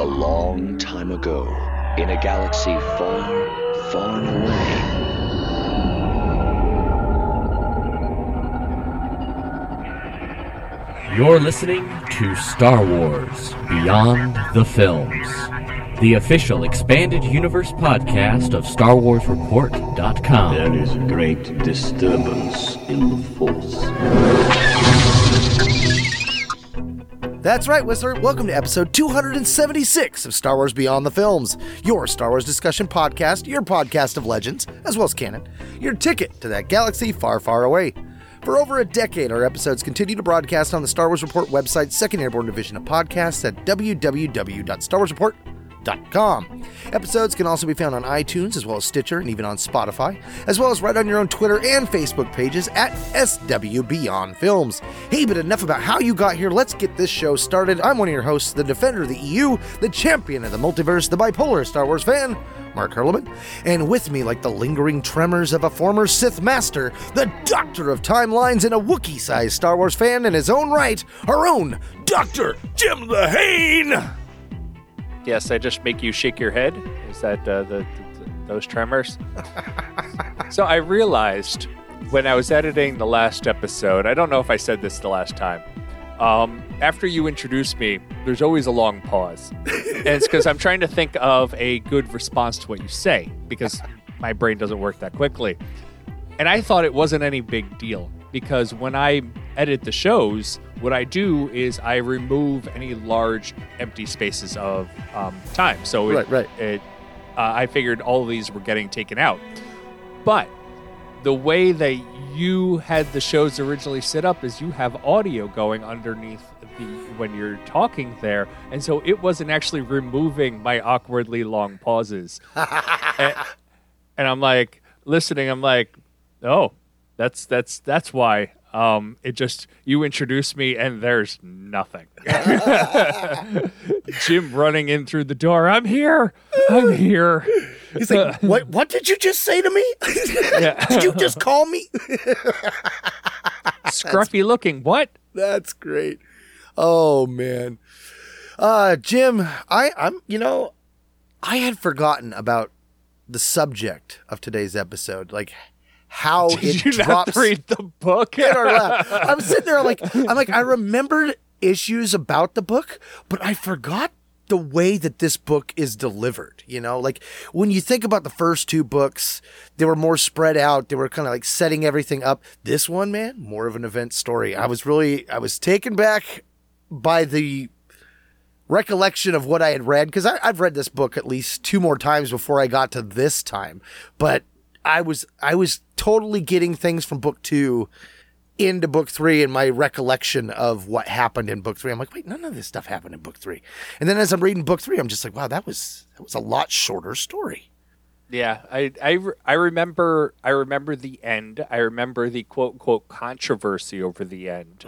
A long time ago, in a galaxy far, far away, you're listening to Star Wars Beyond the Films, the official expanded universe podcast of StarWarsReport.com. There is a great disturbance in the Force. That's right, Whistler. Welcome to episode 276 of Star Wars Beyond the Films, your Star Wars discussion podcast, your podcast of legends, as well as canon, your ticket to that galaxy far, far away. For over a decade, our episodes continue to broadcast on the Star Wars Report website's Second Airborne Division of Podcasts at www.starwarsreport.com. Episodes can also be found on iTunes, as well as Stitcher, and even on Spotify, as well as right on your own Twitter and Facebook pages at SW Beyond Films. Hey, but enough about how you got here. Let's get this show started. I'm one of your hosts, the defender of the EU, the champion of the multiverse, the bipolar Star Wars fan, Mark Hurleman, and with me, like the lingering tremors of a former Sith Master, the Doctor of Timelines and a Wookiee-sized Star Wars fan in his own right, our own Dr. Jim Lehane! Yes, I just make you shake your head. Is that those tremors? So I realized when I was editing the last episode, I don't know if I said this the last time, after you introduce me, there's always a long pause. And it's because I'm trying to think of a good response to what you say, because my brain doesn't work that quickly. And I thought it wasn't any big deal, because when I edit the shows, what I do is I remove any large empty spaces of time. So I figured all of these were getting taken out. But the way that you had the shows originally set up is you have audio going underneath when you're talking there. And so it wasn't actually removing my awkwardly long pauses. and I'm like, listening, I'm like, oh, that's why. It just, you introduce me and there's nothing. Jim running in through the door. I'm here. He's like, what did you just say to me? Did you just call me? Scruffy looking. What? That's great. Oh man. Jim, I had forgotten about the subject of today's episode. Like, how Did you not read the book? in our lap. I'm sitting there I remembered issues about the book, but I forgot the way that this book is delivered. You know, like when you think about the first two books, they were more spread out. They were kind of like setting everything up. This one, man, more of an event story. I was taken back by the recollection of what I had read, because I've read this book at least two more times before I got to this time, but I was totally getting things from book 2 into book 3 and my recollection of what happened in book 3. I'm like, wait, none of this stuff happened in book 3. And then as I'm reading book 3, I'm just like, wow, that was a lot shorter story. Yeah, I remember the end. I remember the quote unquote controversy over the end.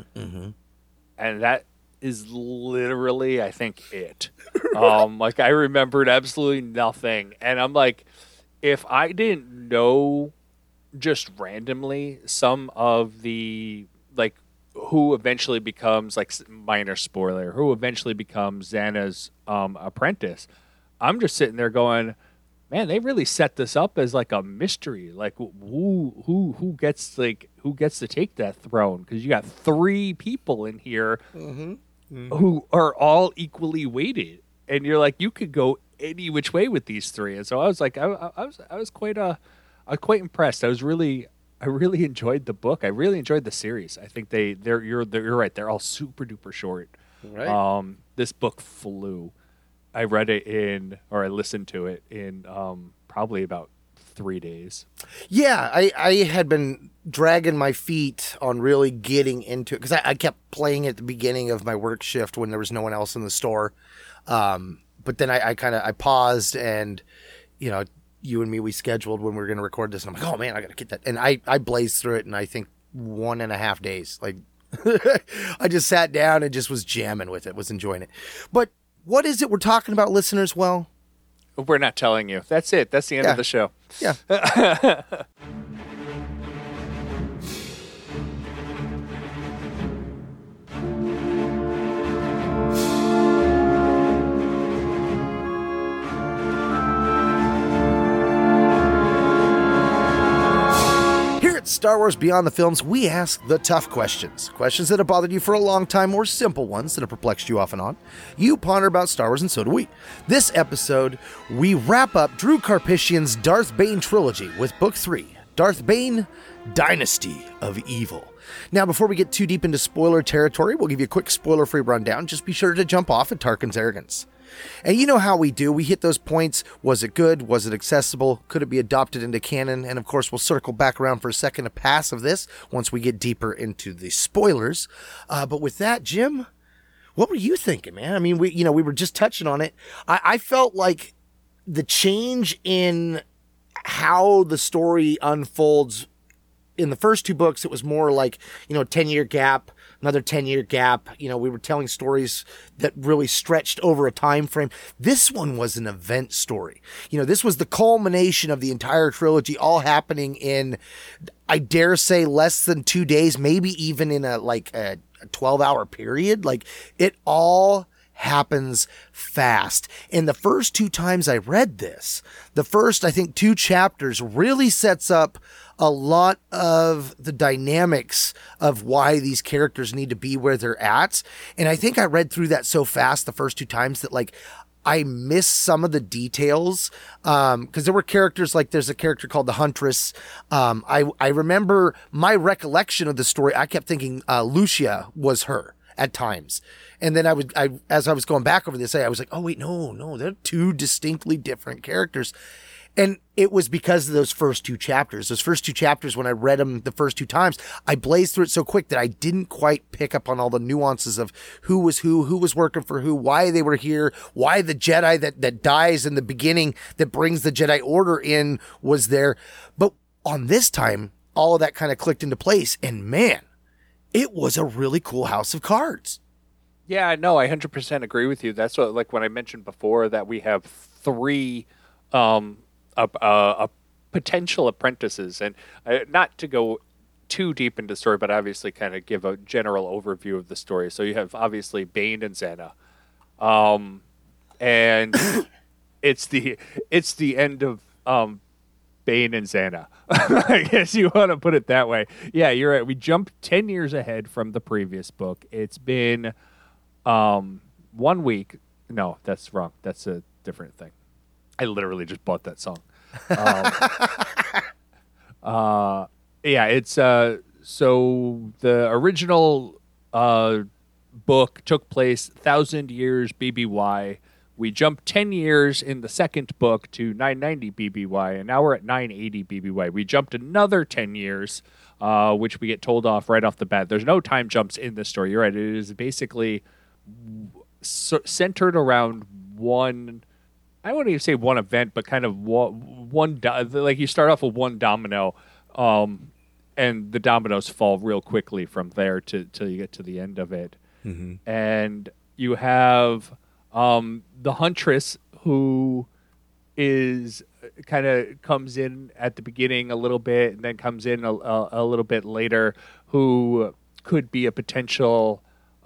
And that is literally, I think, it. Like I remembered absolutely nothing. And I'm like, if I didn't know just randomly some of the, like, who eventually becomes, like, minor spoiler, who eventually becomes Xana's apprentice, I'm just sitting there going, man, they really set this up as like a mystery. Like, who gets to take that throne? Because you got 3 people in here who are all equally weighted, and you're like, you could go any which way with these 3. And so I was like, I was quite impressed. I really enjoyed the book. I really enjoyed the series. I think you're right. They're all super duper short. Right. This book flew. I read it I listened to it in probably about 3 days. Yeah, I had been dragging my feet on really getting into it because I kept playing at the beginning of my work shift when there was no one else in the store. But then I paused, and, you know, you and me, we scheduled when we were going to record this, and I'm like, oh man, I got to get that. And I blazed through it in, I think, 1.5 days. Like, I just sat down and just was jamming with it, was enjoying it. But what is it we're talking about, listeners? Well, we're not telling you. That's it. That's the end of the show. Yeah. Star Wars Beyond the Films, we ask the tough questions. Questions that have bothered you for a long time, or simple ones that have perplexed you off and on. You ponder about Star Wars, and so do we. This episode, we wrap up Drew Karpyshyn's Darth Bane trilogy with Book 3, Darth Bane, Dynasty of Evil. Now, before we get too deep into spoiler territory, we'll give you a quick spoiler-free rundown. Just be sure to jump off at Tarkin's arrogance. And you know how we do. We hit those points. Was it good? Was it accessible? Could it be adopted into canon? And of course, we'll circle back around for a second to pass of this once we get deeper into the spoilers. But with that, Jim, what were you thinking, man? I mean, we were just touching on it. I felt like the change in how the story unfolds in the first two books, it was more like, 10-year gap, another 10-year gap. We were telling stories that really stretched over a time frame. This one was an event story. This was the culmination of the entire trilogy, all happening in, I dare say, less than 2 days, maybe even in a 12-hour period. Like, it all happens fast. And the first two times I read this, the first, I think, 2 chapters really sets up a lot of the dynamics of why these characters need to be where they're at. And I think I read through that so fast the first 2 times that I missed some of the details. Cause there were characters, there's a character called the Huntress. I remember my recollection of the story. I kept thinking, Lucia was her at times. And then as I was going back over this, I was like, oh wait, no, they're 2 distinctly different characters. And it was because of those first 2 chapters. Those first 2 chapters, when I read them the first 2 times, I blazed through it so quick that I didn't quite pick up on all the nuances of who was working for who, why they were here, why the Jedi that dies in the beginning that brings the Jedi Order in was there. But on this time, all of that kind of clicked into place. And man, it was a really cool house of cards. Yeah, no, I 100% agree with you. That's what, when I mentioned before that we have 3 potential apprentices, and not to go too deep into the story, but obviously kind of give a general overview of the story. So you have obviously Bane and Zana, and it's the end of Bane and Zana. I guess you want to put it that way. Yeah, you're right. We jumped 10 years ahead from the previous book. It's been 1 week. No, that's wrong. That's a different thing. I literally just bought that song. Yeah, it's so the original book took place 1,000 years BBY. We jumped 10 years in the second book to 990 BBY, and now we're at 980 BBY. We jumped another 10 years, which we get told off right off the bat. There's no time jumps in this story. You're right. It is basically centered around one. I wouldn't even say one event, but kind of one. You start off with one domino, and the dominoes fall real quickly from there till you get to the end of it. Mm-hmm. And you have the Huntress, who is kind of comes in at the beginning a little bit, and then comes in a little bit later, who could be a potential,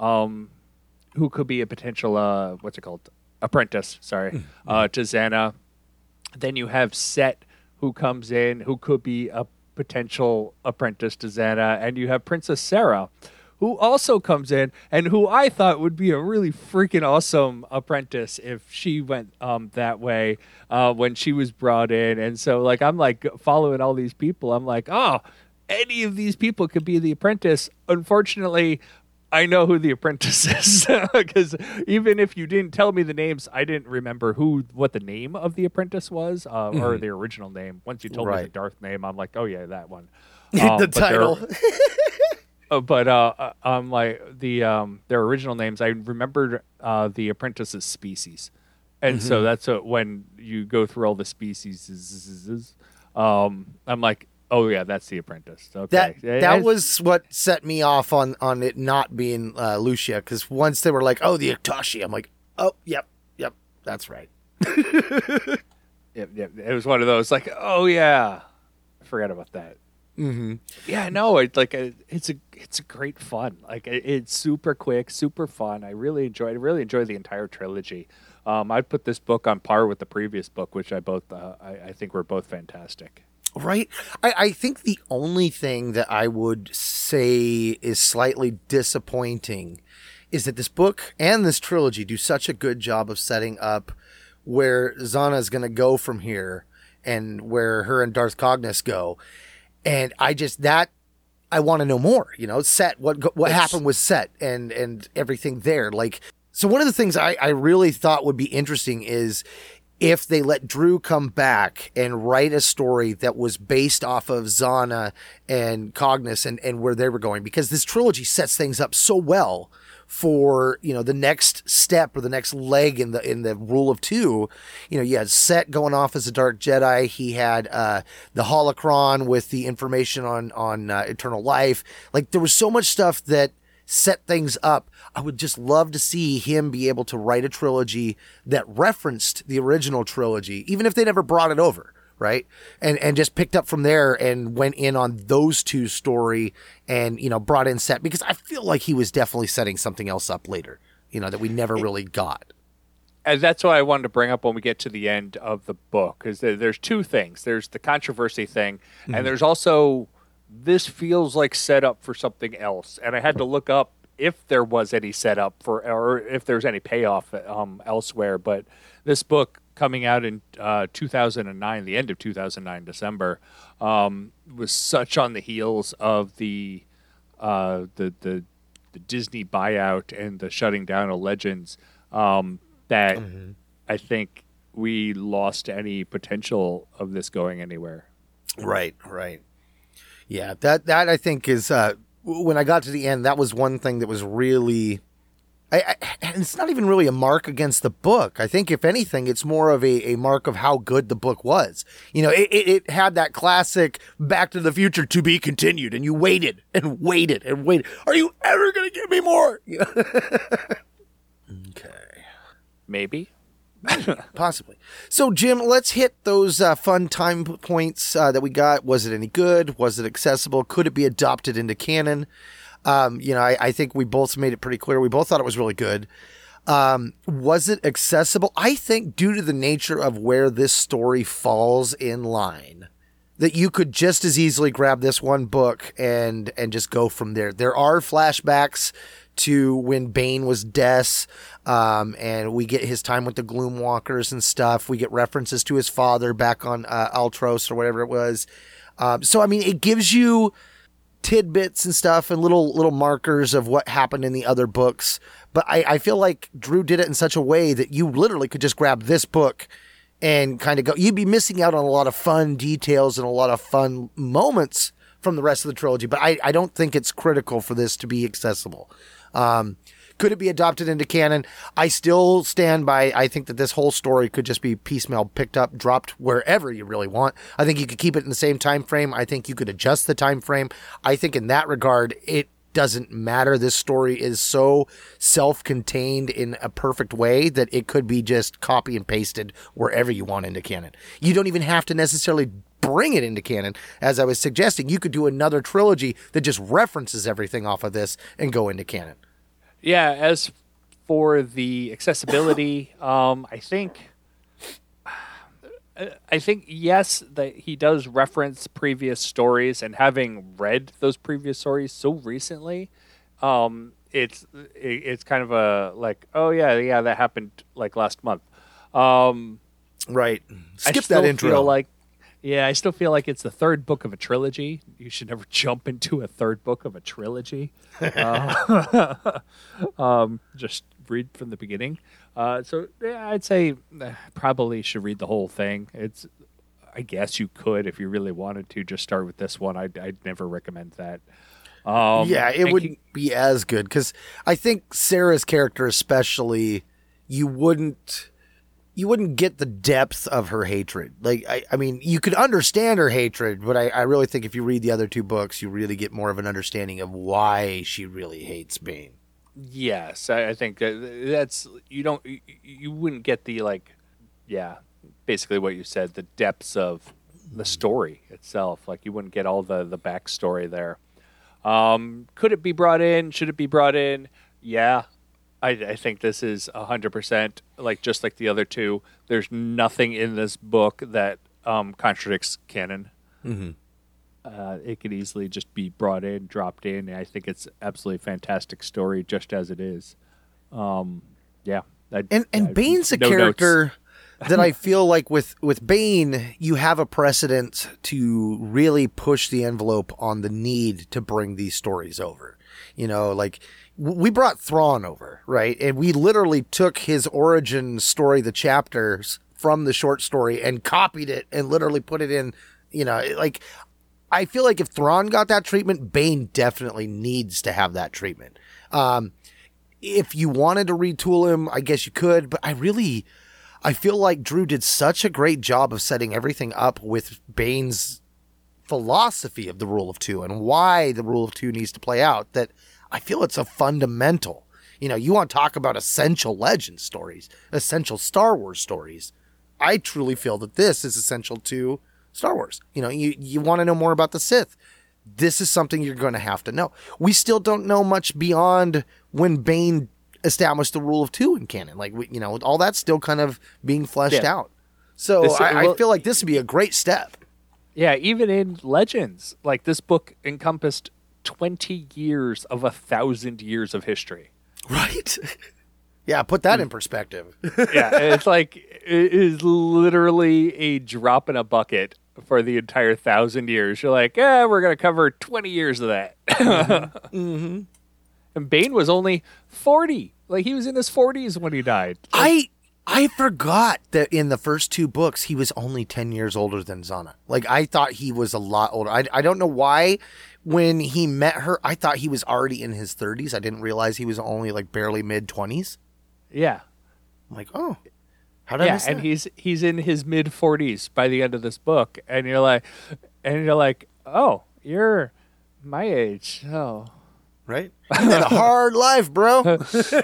what's it called? Apprentice, sorry, to Zana. Then you have Set, who comes in, who could be a potential apprentice to Zana, and you have Princess Sarah, who also comes in, and who I thought would be a really freaking awesome apprentice if she went that way when she was brought in. And so, I'm following all these people. I'm like, oh, any of these people could be the apprentice. Unfortunately, I know who the apprentice is, because even if you didn't tell me the names, I didn't remember what the name of the apprentice was, or the original name. Once you told me the Darth name, I'm like, oh yeah, that one. The title. I'm like their original names. I remembered the apprentice's species, and so that's when you go through all the species. I'm like, oh yeah, that's the apprentice. Okay, that was what set me off on it not being Lucia, because once they were like, oh, the Aktashi, I'm like, oh, yep, that's right. Yep, it was one of those oh yeah, I forgot about that. Mm-hmm. Yeah, no, it's a great fun. It's super quick, super fun. I really enjoy the entire trilogy. I'd put this book on par with the previous book, which I think were both fantastic. Right. I think the only thing that I would say is slightly disappointing is that this book and this trilogy do such a good job of setting up where Zana is going to go from here and where her and Darth Cognis go. And I want to know more, Set, what happened with Set and everything there. Like, so one of the things I really thought would be interesting is if they let Drew come back and write a story that was based off of Zana and Cognis and where they were going, because this trilogy sets things up so well for, the next step or the next leg in the rule of two. You had Set going off as a dark Jedi. He had the holocron with the information on eternal life. Like, there was so much stuff that set things up. I would just love to see him be able to write a trilogy that referenced the original trilogy, even if they never brought it over, right? And just picked up from there and went in on those two story and, brought in Set, because I feel like he was definitely setting something else up later, that we never really got. And that's what I wanted to bring up when we get to the end of the book, because there's two things. There's the controversy thing, and there's also, this feels like set up for something else. And I had to look up if there was any setup or if there's any payoff elsewhere. But this book coming out in 2009, the end of 2009, December, was such on the heels of the Disney buyout and the shutting down of Legends that I think we lost any potential of this going anywhere. Right. Yeah, that I think is, when I got to the end, that was one thing that was really, and it's not even really a mark against the book. I think, if anything, it's more of a mark of how good the book was. It had that classic Back to the Future to be continued, and you waited and waited and waited. Are you ever going to give me more? Okay. Maybe. Possibly. So, Jim, let's hit those fun time points that we got. Was it any good? Was it accessible? Could it be adopted into canon? I think we both made it pretty clear. We both thought it was really good. Was it accessible? I think, due to the nature of where this story falls in line, that you could just as easily grab this one book and just go from there. There are flashbacks to when Bane was Des, and we get his time with the Gloomwalkers and stuff. We get references to his father back on Altros or whatever it was. So, I mean, it gives you tidbits and stuff and little markers of what happened in the other books. But I feel like Drew did it in such a way that you literally could just grab this book and kind of go. You'd be missing out on a lot of fun details and a lot of fun moments from the rest of the trilogy. But I don't think it's critical for this to be accessible. Could it be adopted into canon? I still stand by, I think that this whole story could just be piecemeal, picked up, dropped wherever you really want. I think you could keep it in the same time frame. I think you could adjust the time frame. I think in that regard, it doesn't matter. This story is so self-contained in a perfect way that it could be just copy and pasted wherever you want into canon. You don't even have to necessarily bring it into canon. As I was suggesting, you could do another trilogy that just references everything off of this and go into canon. Yeah, as for the accessibility, I think yes, that he does reference previous stories, and having read those previous stories so recently, it's kind of a like, oh yeah, that happened like last month. Right. Skip that intro. I still feel like it's the third book of a trilogy. You should never jump into a third book of a trilogy. Just read from the beginning. So yeah, I'd say probably should read the whole thing. I guess you could, if you really wanted to, just start with this one. I'd never recommend that. It wouldn't be as good, because I think Sarah's character especially, you wouldn't get the depth of her hatred. Like, I mean, you could understand her hatred, but I really think if you read the other two books, you really get more of an understanding of why she really hates Bane. Yes, I think that's, you wouldn't get the, basically what you said, the depths of the story itself. Like, you wouldn't get all the backstory there. Could it be brought in? Should it be brought in? Yeah. I think this is 100% just like the other two. There's nothing in this book that contradicts canon. It could easily just be brought in, dropped in. I think it's absolutely fantastic story just as it is. Yeah. And Bane's a no character that I feel like with Bane, you have a precedent to really push the envelope on the need to bring these stories over. You know, like we brought Thrawn over, right? And we literally took his origin story, the chapters from the short story, and copied it and literally put it in, you know, like I feel like if Thrawn got that treatment, Bane definitely needs to have that treatment. If you wanted to retool him, I guess you could, but I feel like Drew did such a great job of setting everything up with Bane's philosophy of the Rule of Two and why the Rule of Two needs to play out that I feel it's a fundamental. You know, you want to talk about essential legend stories, essential Star Wars stories. I truly feel that this is essential to Star Wars. You know, you want to know more about the Sith. This is something you're going to have to know. We still don't know much beyond when Bane established the Rule of Two in canon. Like, you know, all that's still kind of being fleshed out. So I feel like this would be a great step. Yeah, even in Legends, like this book encompassed 20 years of 1,000 years of history. Right? Yeah, put that in perspective. Yeah, it's like it is literally a drop in a bucket for the entire 1,000 years. You're like, we're going to cover 20 years of that. Mm-hmm. And Bane was only 40. Like, he was in his 40s when he died. Like, I forgot that in the first two books, he was only 10 years older than Zana. Like, I thought he was a lot older. I don't know why when he met her, I thought he was already in his 30s. I didn't realize he was only like barely mid-20s. Yeah. I'm like, oh, how did I miss that? And he's in his mid-40s by the end of this book. And you're like, oh, you're my age. Oh. Right? You had a hard life, bro.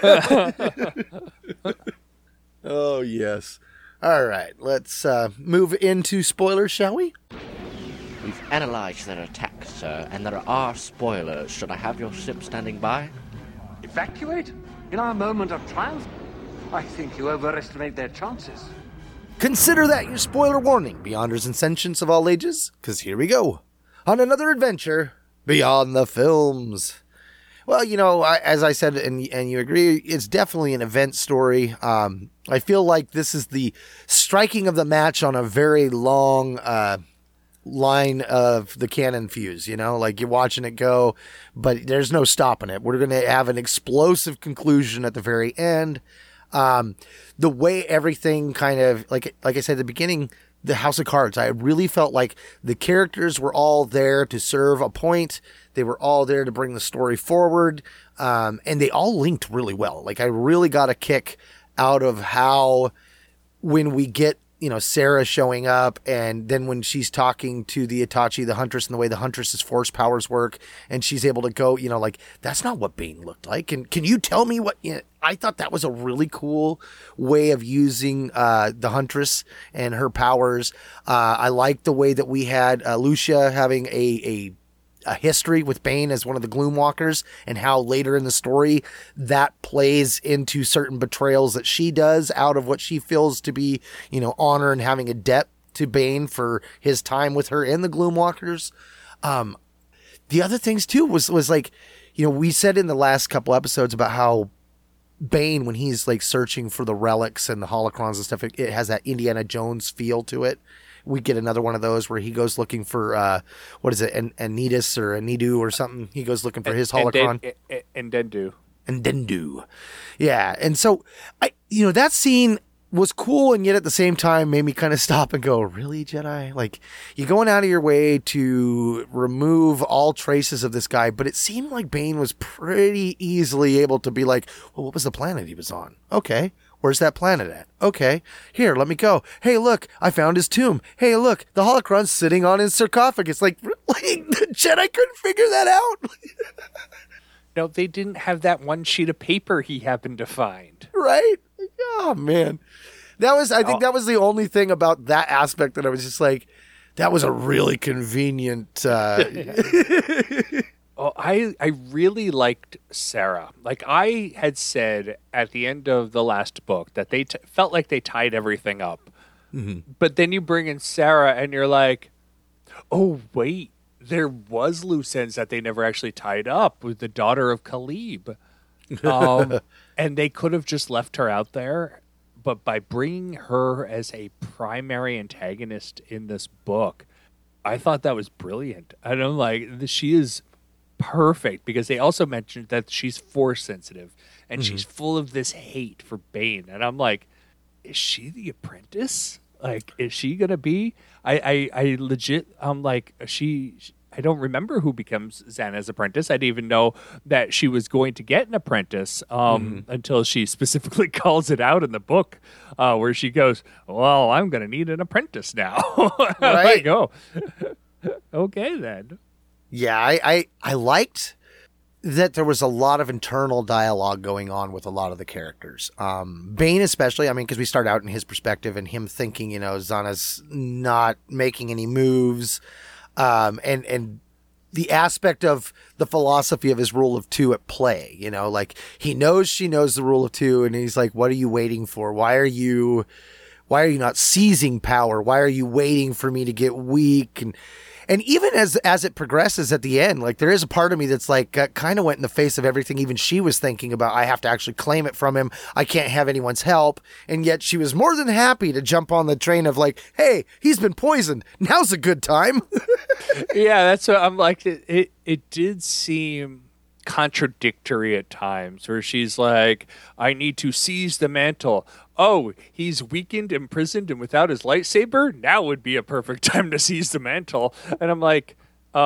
Oh, yes. All right, let's move into spoilers, shall we? We've analyzed their attack, sir, and there are spoilers. Should I have your ship standing by? Evacuate? In our moment of triumph? I think you overestimate their chances. Consider that your spoiler warning, Beyonders and Sentients of all ages, because here we go. On another adventure, Beyond the Films. Well, you know, as I said, and you agree, it's definitely an event story. I feel like this is the striking of the match on a very long line of the cannon fuse, you know? Like, you're watching it go, but there's no stopping it. We're going to have an explosive conclusion at the very end. The way everything kind of, like I said at the beginning, the House of Cards, I really felt like the characters were all there to serve a point. They were all there to bring the story forward. And they all linked really well. Like, I really got a kick out of how when we get, you know, Sarah showing up, and then when she's talking to the Itachi, the Huntress, and the way the Huntress's force powers work, and she's able to go, you know, like, that's not what Bane looked like. And can you tell me what, you know, I thought that was a really cool way of using the Huntress and her powers. I like the way that we had Lucia having a history with Bane as one of the Gloomwalkers, and how later in the story that plays into certain betrayals that she does out of what she feels to be, you know, honor and having a debt to Bane for his time with her in the Gloomwalkers. The other things too was like, you know, we said in the last couple episodes about how Bane, when he's like searching for the relics and the holocrons and stuff, it has that Indiana Jones feel to it. We get another one of those where he goes looking for, what is it, Anitus or Anidu or something. He goes looking for his holocron. And Dendu. Yeah. And so, you know, that scene was cool, and yet at the same time made me kind of stop and go, really, Jedi? Like, you're going out of your way to remove all traces of this guy, but it seemed like Bane was pretty easily able to be like, well, what was the planet he was on? Okay. Where's that planet at? Okay, here, let me go. Hey, look, I found his tomb. Hey, look, the holocron's sitting on his sarcophagus. Like the Jedi couldn't figure that out. No, they didn't have that one sheet of paper he happened to find. Right? Oh, man. I think that was the only thing about that aspect that I was just like, that was a really convenient... Oh, I really liked Sarah. Like, I had said at the end of the last book that they felt like they tied everything up. Mm-hmm. But then you bring in Sarah and you're like, Oh, wait. There was loose ends that they never actually tied up with the daughter of Khalib. And they could have just left her out there. But by bringing her as a primary antagonist in this book, I thought that was brilliant. I don't like, she is perfect because they also mentioned that she's force sensitive and she's full of this hate for Bane. And I'm like, is she the apprentice? Like, is she going to be? I legit, I'm like, I don't remember who becomes Xana's apprentice. I didn't even know that she was going to get an apprentice until she specifically calls it out in the book where she goes, well, I'm going to need an apprentice now. Right. Like, oh, okay then. Yeah, I liked that there was a lot of internal dialogue going on with a lot of the characters. Bane especially, I mean, because we start out in his perspective and him thinking, you know, Xana's not making any moves. And the aspect of the philosophy of his rule of two at play, you know, like he knows she knows the rule of two and he's like, what are you waiting for? Why are you not seizing power? Why are you waiting for me to get weak? And even as it progresses at the end, like there is a part of me that's like kind of went in the face of everything even she was thinking about. I have to actually claim it from him. I can't have anyone's help. And yet she was more than happy to jump on the train of like, hey, he's been poisoned. Now's a good time. Yeah, that's what I'm like. It did seem contradictory at times where she's like, I need to seize the mantle. Oh, he's weakened, imprisoned, and without his lightsaber? Now would be a perfect time to seize the mantle. And I'm like,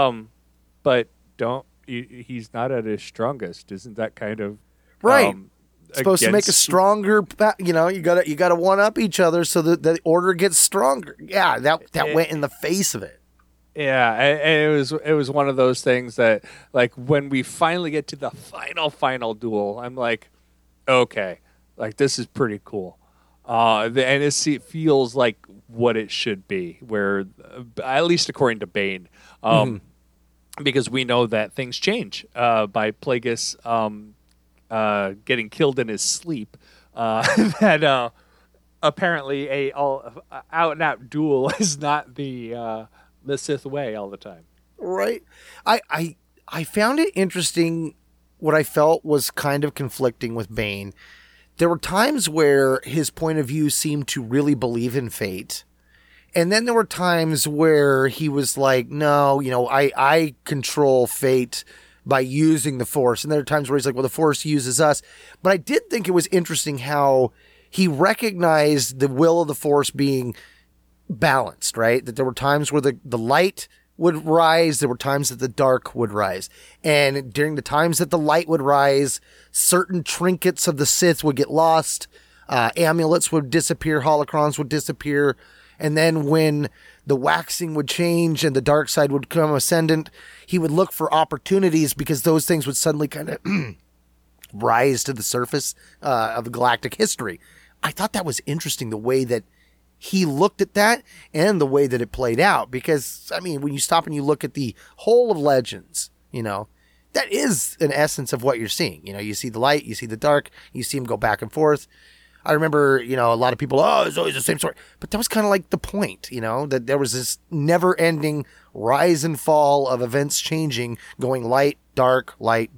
but he's not at his strongest. Isn't that kind of right? Supposed to make a stronger, you know, you gotta one up each other so that the order gets stronger. Yeah, that went in the face of it. Yeah, and it was one of those things that, like, when we finally get to the final duel, I'm like, okay, like this is pretty cool, and it feels like what it should be, where at least according to Bane, because we know that things change by Plagueis getting killed in his sleep. That apparently a out and out duel is not the Sith way all the time. Right. I found it interesting. What I felt was kind of conflicting with Bane. There were times where his point of view seemed to really believe in fate. And then there were times where he was like, no, you know, I control fate by using the Force. And there are times where he's like, well, the Force uses us. But I did think it was interesting how he recognized the will of the Force being balanced, right? That there were times where the light would rise, there were times that the dark would rise. And during the times that the light would rise, certain trinkets of the Sith would get lost, amulets would disappear, holocrons would disappear. And then when the waxing would change and the dark side would come ascendant, he would look for opportunities because those things would suddenly kind of rise to the surface of galactic history. I thought that was interesting, the way that he looked at that and the way that it played out. Because, I mean, when you stop and you look at the whole of Legends, you know, that is an essence of what you're seeing. You know, you see the light, you see the dark, you see them go back and forth. I remember, you know, a lot of people, it's always the same story. But that was kind of like the point, you know, that there was this never-ending rise and fall of events changing, going light, dark,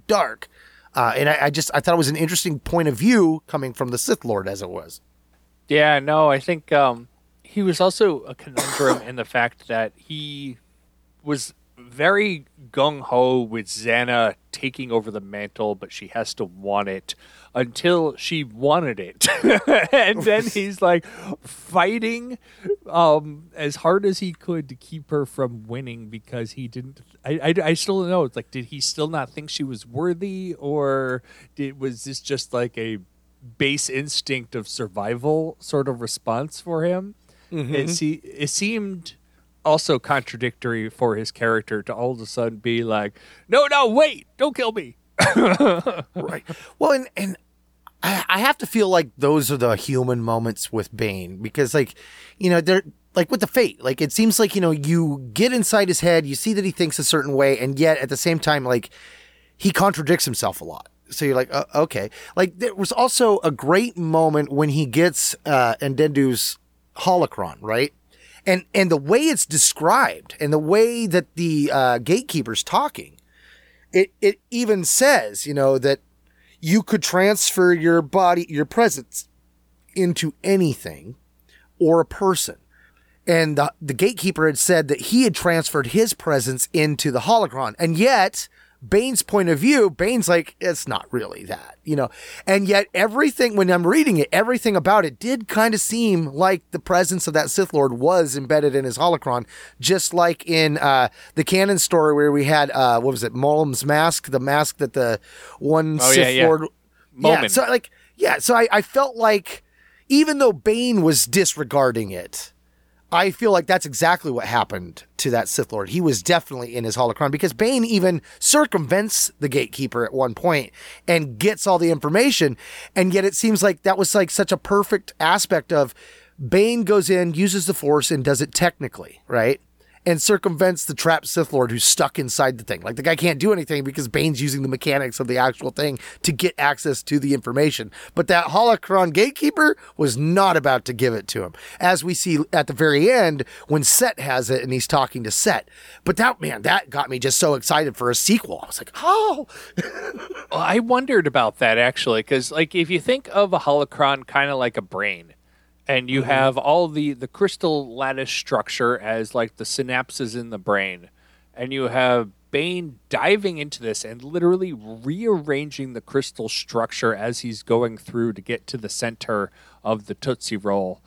and I thought it was an interesting point of view coming from the Sith Lord as it was. Yeah, no, I think he was also a conundrum in the fact that he was very gung-ho with Xana taking over the mantle, but she has to want it until she wanted it. And then he's like fighting as hard as he could to keep her from winning because he didn't. I still don't know. It's like, did he still not think she was worthy, or was this just like a base instinct of survival sort of response for him? Mm-hmm. It seemed also contradictory for his character to all of a sudden be like, no, wait, don't kill me. Right. Well, and I have to feel like those are the human moments with Bane, because, like, you know, they're like with the Fate, like it seems like, you know, you get inside his head, you see that he thinks a certain way, and yet at the same time, like, he contradicts himself a lot. So you're like, okay. Like, there was also a great moment when he gets Endendu's holocron, right? And the way it's described and the way that the gatekeeper's talking, it even says, that you could transfer your body, your presence into anything or a person. And the gatekeeper had said that he had transferred his presence into the holocron. And yet, Bane's point of view, Bane's like, it's not really that, and yet everything, when I'm reading it, everything about it did kind of seem like the presence of that Sith Lord was embedded in his holocron, just like in the canon story where we had, what was it, Molam's mask, the mask that the one Sith Lord. Moment. So I felt like even though Bane was disregarding it, I feel like that's exactly what happened to that Sith Lord. He was definitely in his holocron because Bane even circumvents the gatekeeper at one point and gets all the information. And yet it seems like that was like such a perfect aspect of Bane goes in, uses the Force and does it technically, right? And circumvents the trapped Sith Lord who's stuck inside the thing. Like the guy can't do anything because Bane's using the mechanics of the actual thing to get access to the information. But that holocron gatekeeper was not about to give it to him. As we see at the very end when Set has it and he's talking to Set. But that got me just so excited for a sequel. I was like, oh. Well, I wondered about that actually, because like if you think of a holocron kind of like a brain, and you have all the crystal lattice structure as like the synapses in the brain. And you have Bane diving into this and literally rearranging the crystal structure as he's going through to get to the center of the Tootsie Roll.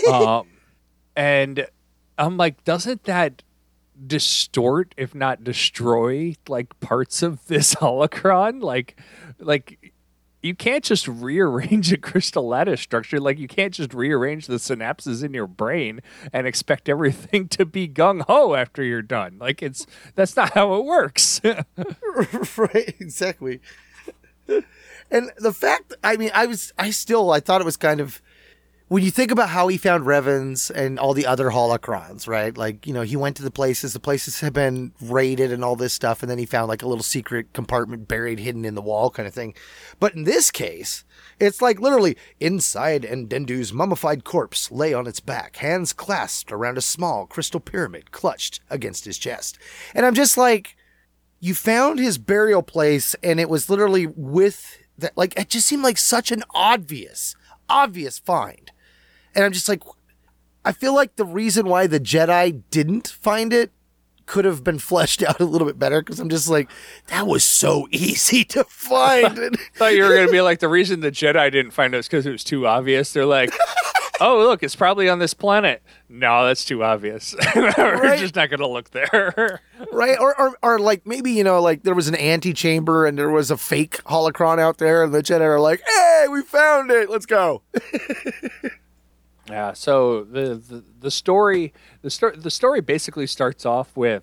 And I'm like, doesn't that distort, if not destroy, like parts of this holocron? Like you can't just rearrange a crystal lattice structure. Like you can't just rearrange the synapses in your brain and expect everything to be gung-ho after you're done. Like that's not how it works. Right, exactly. And the fact, I thought it was kind of, when you think about how he found Revans and all the other holocrons, right? Like, he went to the places have been raided and all this stuff. And then he found like a little secret compartment buried, hidden in the wall kind of thing. But in this case, it's like literally inside Dendu's mummified corpse lay on its back, hands clasped around a small crystal pyramid clutched against his chest. And I'm just like, you found his burial place and it was literally with that, like, it just seemed like such an obvious find. And I'm just like, I feel like the reason why the Jedi didn't find it could have been fleshed out a little bit better, because I'm just like, that was so easy to find. I thought you were going to be like, the reason the Jedi didn't find it was because it was too obvious. They're like, oh, look, it's probably on this planet. No, that's too obvious. We're just not going to look there. Right? Or like maybe, like there was an antechamber and there was a fake holocron out there and the Jedi are like, hey, we found it. Let's go. Yeah, so the story basically starts off with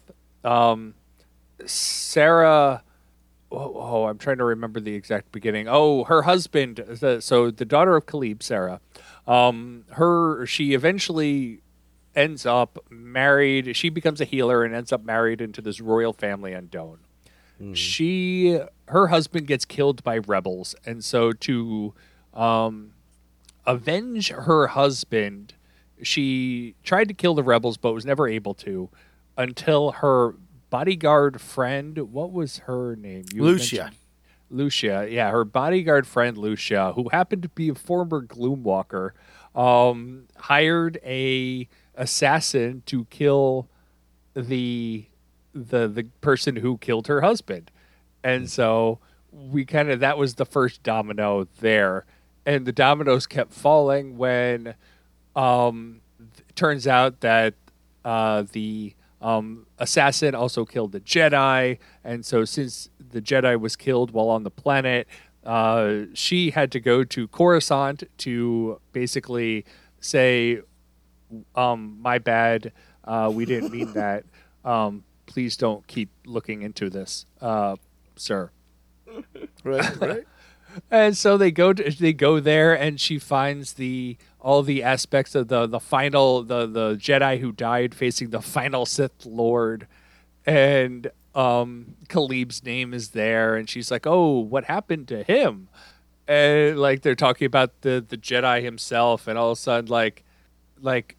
Sarah. Oh, I'm trying to remember the exact beginning. Oh, her husband. So the daughter of Khalib, Sarah. She eventually ends up married. She becomes a healer and ends up married into this royal family on Done. Her husband gets killed by rebels, and so to avenge her husband, she tried to kill the rebels but was never able to, until her bodyguard friend, what was her name? Lucia, yeah, her bodyguard friend Lucia, who happened to be a former Gloomwalker, hired a assassin to kill the person who killed her husband. And so that was the first domino there. And the dominoes kept falling when it turns out that the assassin also killed the Jedi. And so since the Jedi was killed while on the planet, she had to go to Coruscant to basically say, my bad, we didn't mean that. Please don't keep looking into this, sir. Right. And so they go there, and she finds all the aspects of the final the Jedi who died facing the final Sith Lord, and Khalib's name is there, and she's like, oh, what happened to him? And like they're talking about the Jedi himself, and all of a sudden like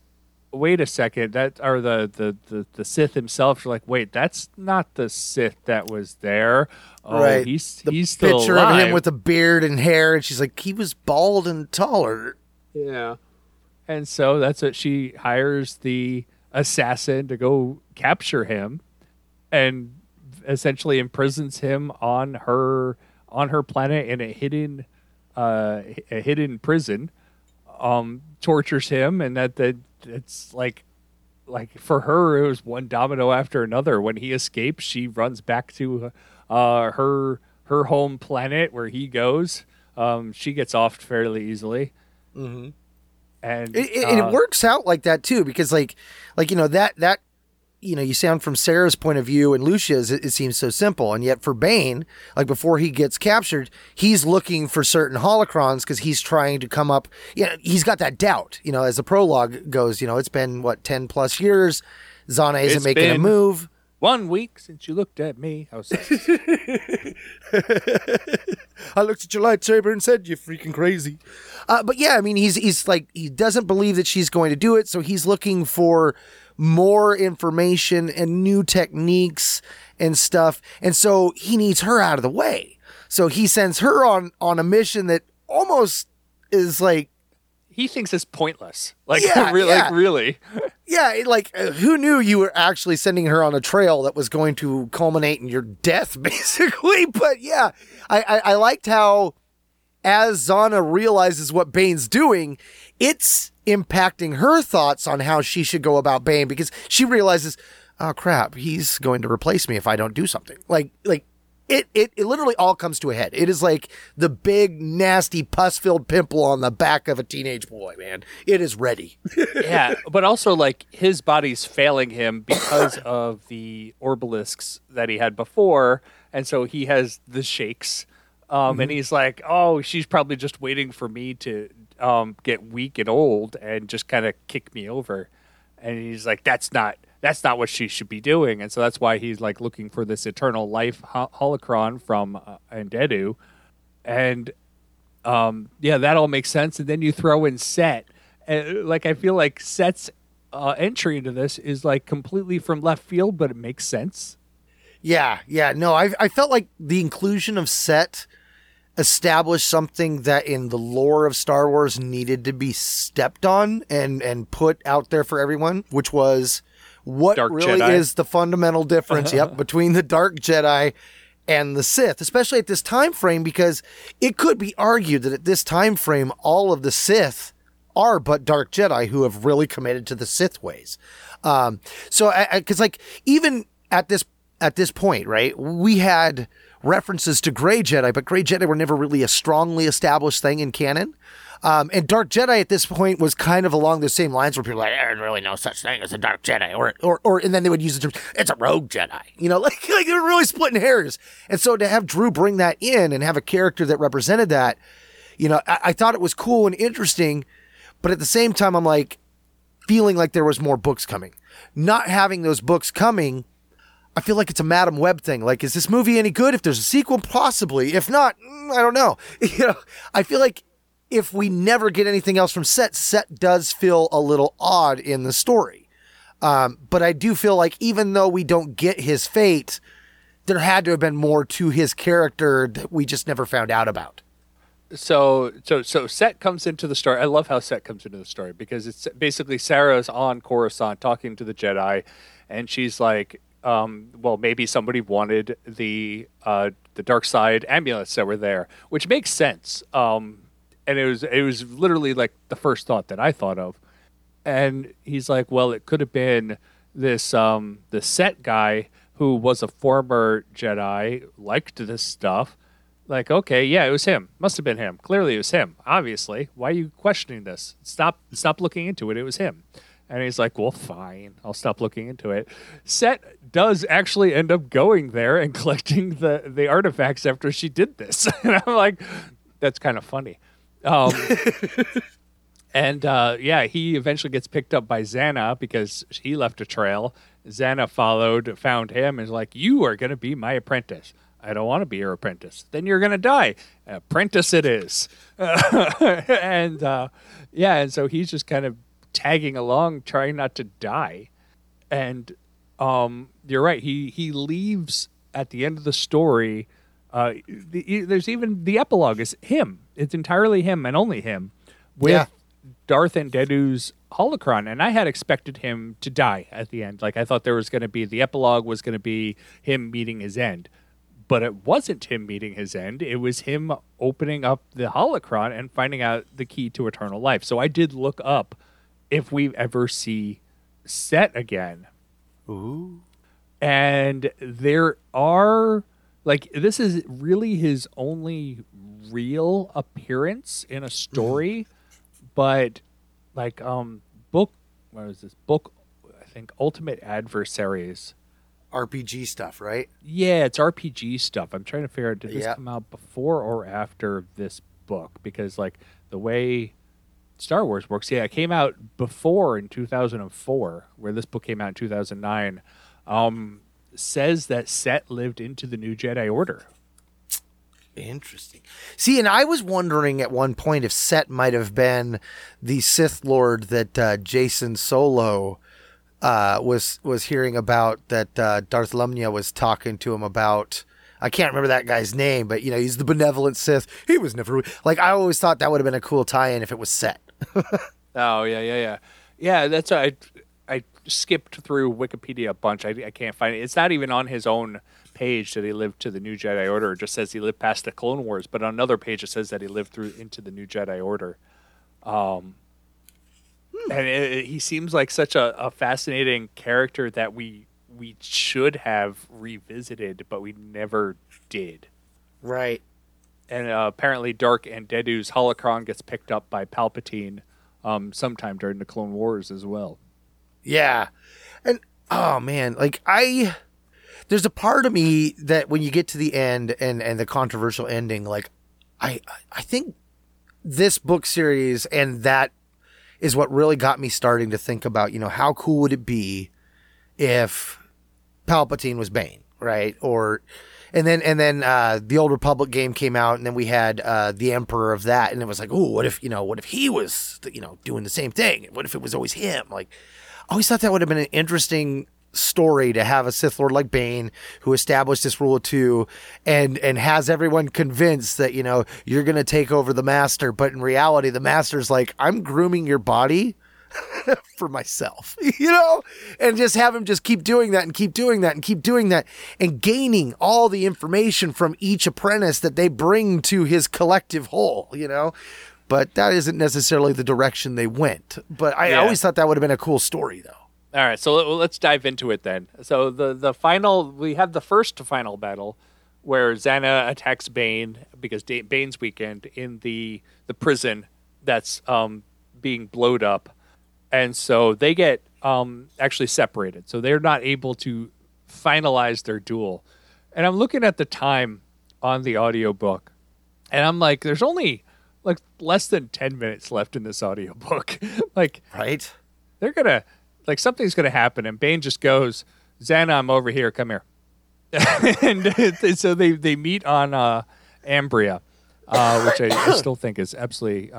wait a second, that or the Sith himself are like, wait, that's not the Sith that was there. Oh, right. he's the still picture alive. of him with a beard and hair, and she's like, he was bald and taller. Yeah. And so that's what she hires the assassin to go capture him and essentially imprisons him on her planet in a hidden prison. Tortures him, and it's like for her it was one domino after another. When he escapes, she runs back to her home planet where he goes. She gets off fairly easily. Mm-hmm. And it works out like that too, because like that you sound from Sarah's point of view and Lucia's, it seems so simple, and yet for Bane, like before he gets captured, he's looking for certain holocrons because he's trying to come up. He's got that doubt. As the prologue goes, it's been 10 plus years. Zana isn't making a move. 1 week since you looked at me. I was I looked at your lightsaber and said, "You're freaking crazy." But yeah, I mean, he's like, he doesn't believe that she's going to do it, so he's looking for more information and new techniques and stuff, and so he needs her out of the way. So he sends her on a mission that almost is like, he thinks it's pointless. Like, Yeah, really. yeah, who knew you were actually sending her on a trail that was going to culminate in your death, basically? But yeah, I liked how, as Zana realizes what Bane's doing, it's impacting her thoughts on how she should go about Bane, because she realizes, oh crap, he's going to replace me if I don't do something. It literally all comes to a head. It is like the big, nasty, pus-filled pimple on the back of a teenage boy, man. It is ready. Yeah, but also, like, his body's failing him because of the obelisks that he had before, and so he has the shakes. And he's like, oh, she's probably just waiting for me to get weak and old and just kind of kick me over. And he's like, that's not what she should be doing. And so that's why he's like looking for this eternal life holocron from Andedu. And that all makes sense. And then you throw in Set. And I feel like Set's entry into this is like completely from left field, but it makes sense. Yeah. No, I felt like the inclusion of Set established something that in the lore of Star Wars needed to be stepped on and put out there for everyone, which was what Dark really Jedi. Is the fundamental difference between the Dark Jedi and the Sith, especially at this time frame, because it could be argued that at this time frame, all of the Sith are but Dark Jedi who have really committed to the Sith ways. Because even at this point, right, we had references to Grey Jedi, but Grey Jedi were never really a strongly established thing in canon. And Dark Jedi at this point was kind of along the same lines, where people are like, there's really no such thing as a Dark Jedi, or and then they would use the term, it's a rogue Jedi, like they're really splitting hairs. And so to have Drew bring that in and have a character that represented that, I thought it was cool and interesting, but at the same time, I'm like feeling like there was more books coming. Not having those books coming, I feel like it's a Madam Web thing. Like, is this movie any good? If there's a sequel, possibly. If not, I don't know. I feel like if we never get anything else from Set does feel a little odd in the story. But I do feel like even though we don't get his fate, there had to have been more to his character that we just never found out about. So Set comes into the story. I love how Set comes into the story, because it's basically Sarah's on Coruscant talking to the Jedi, and she's like, maybe somebody wanted the dark side amulets that were there, which makes sense. And it was literally like the first thought that I thought of. And he's like, well, it could have been this the Set guy who was a former Jedi, liked this stuff. Like, okay, yeah, it was him. Must have been him. Clearly it was him. Obviously. Why are you questioning this? Stop looking into it. It was him. And he's like, well, fine. I'll stop looking into it. Set does actually end up going there and collecting the artifacts after she did this. And I'm like, that's kind of funny. He eventually gets picked up by Zana because he left a trail. Zana found him, and is like, you are going to be my apprentice. I don't want to be your apprentice. Then you're going to die. Apprentice it is. And so he's just kind of tagging along, trying not to die. And you're right. He leaves at the end of the story. There's even the epilogue is him. It's entirely him and only him with Darth and Dedu's holocron. And I had expected him to die at the end. Like, I thought there was going to be, the epilogue was going to be him meeting his end. But it wasn't him meeting his end. It was him opening up the holocron and finding out the key to eternal life. So I did look up if we ever see Set again. Ooh. And there are, like, this is really his only real appearance in a story. But, like, book, I think Ultimate Adversaries. RPG stuff, right? Yeah, it's RPG stuff. I'm trying to figure out, did this Yeah. come out before or after this book? Because, like, the way Star Wars works, yeah, it came out before in 2004, where this book came out in 2009, says that Set lived into the New Jedi Order. Interesting. See, and I was wondering at one point if Set might have been the Sith Lord that Jason Solo was hearing about, that Darth Lumnia was talking to him about. I can't remember that guy's name, but, you know, he's the benevolent Sith. He was never, like, I always thought that would have been a cool tie-in if it was Set. Oh, yeah. Yeah, that's why I skipped through Wikipedia a bunch. I can't find it. It's not even on his own page that he lived to the New Jedi Order. It just says he lived past the Clone Wars, but on another page it says that he lived through into the New Jedi Order. And he seems like such a fascinating character that we should have revisited, but we never did. Right. And apparently Dark and Dedu's holocron gets picked up by Palpatine sometime during the Clone Wars as well. Yeah. And, oh, man, like, there's a part of me that when you get to the end and the controversial ending, like, I think this book series and that is what really got me starting to think about, you know, how cool would it be if Palpatine was Bane, right? And then the Old Republic game came out, and then we had the Emperor of that, and it was like, oh, what if he was, doing the same thing? What if it was always him? Like, I always thought that would have been an interesting story to have a Sith Lord like Bane who established this rule of two and has everyone convinced that, you know, you're going to take over the Master. But in reality, the Master's like, I'm grooming your body for myself, you know, and just have him just keep doing that and keep doing that and keep doing that and gaining all the information from each apprentice that they bring to his collective whole, you know. But that isn't necessarily the direction they went. But I always thought that would have been a cool story, though. All right, so let's dive into it then. So we have the first final battle where Xana attacks Bane because Bane's weakened in the prison that's being blowed up. And so they get actually separated. So they're not able to finalize their duel. And I'm looking at the time on the audiobook, and I'm like, there's only like less than 10 minutes left in this audiobook. Like, right? They're going to, like, something's going to happen. And Bane just goes, Xana, I'm over here. Come here. And so they meet on Ambria, which I still think is absolutely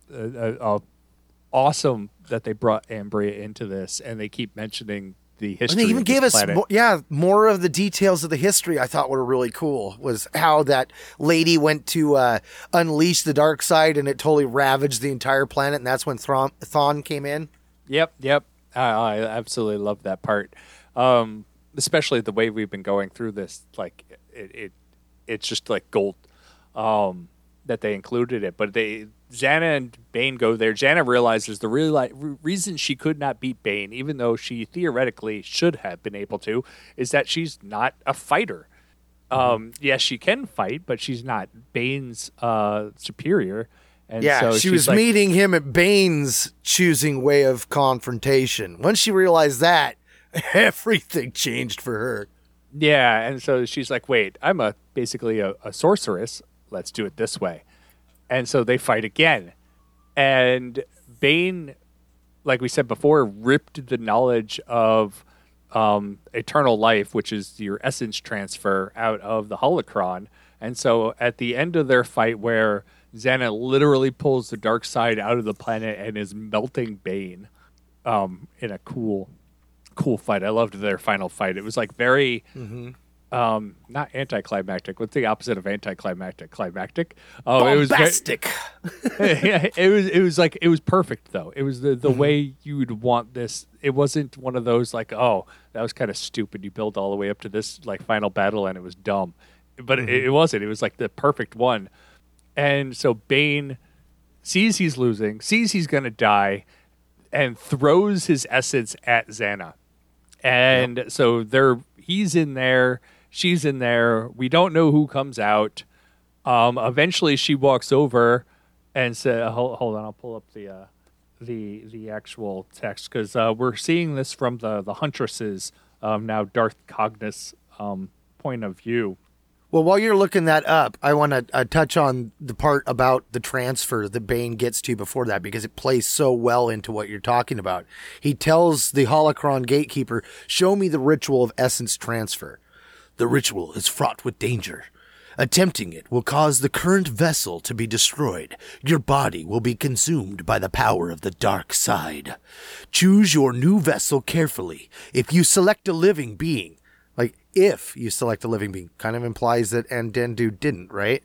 awesome that they brought Ambria into this, and they keep mentioning the history. And they even of this gave us, planet. more of the details of the history. I thought were really cool. Was how that lady went to unleash the dark side, and it totally ravaged the entire planet, and that's when Thrawn came in. Yep. I absolutely love that part, especially the way we've been going through this. Like it's just like gold that they included it, but Xana and Bane go there. Xana realizes the reason she could not beat Bane, even though she theoretically should have been able to, is that she's not a fighter. Yes, she can fight, but she's not Bane's superior. And so she was like, meeting him at Bane's choosing way of confrontation. Once she realized that, everything changed for her. Yeah, and so she's like, wait, I'm basically a sorceress. Let's do it this way. And so they fight again. And Bane, like we said before, ripped the knowledge of eternal life, which is your essence transfer, out of the holocron. And so at the end of their fight, where Xana literally pulls the dark side out of the planet and is melting Bane in a cool fight. I loved their final fight. It was like very not anticlimactic. What's the opposite of anticlimactic? Climactic. Bombastic. It was like, it was perfect though. It was the way you would want this. It wasn't one of those like, oh, that was kind of stupid. You build all the way up to this like final battle and it was dumb. But it wasn't. It was like the perfect one. And so Bane sees he's losing, sees he's going to die, and throws his essence at Xana. And so he's in there, she's in there. We don't know who comes out. Eventually she walks over and says, hold on, I'll pull up the actual text, because we're seeing this from the Huntress's now Darth Cognis point of view. Well, while you're looking that up, I want to touch on the part about the transfer that Bane gets to before that, because it plays so well into what you're talking about. He tells the Holocron gatekeeper, show me the ritual of essence transfer. The ritual is fraught with danger. Attempting it will cause the current vessel to be destroyed. Your body will be consumed by the power of the dark side. Choose your new vessel carefully. If you select a living being, like, if you select a living being, kind of implies that Andendu didn't, right?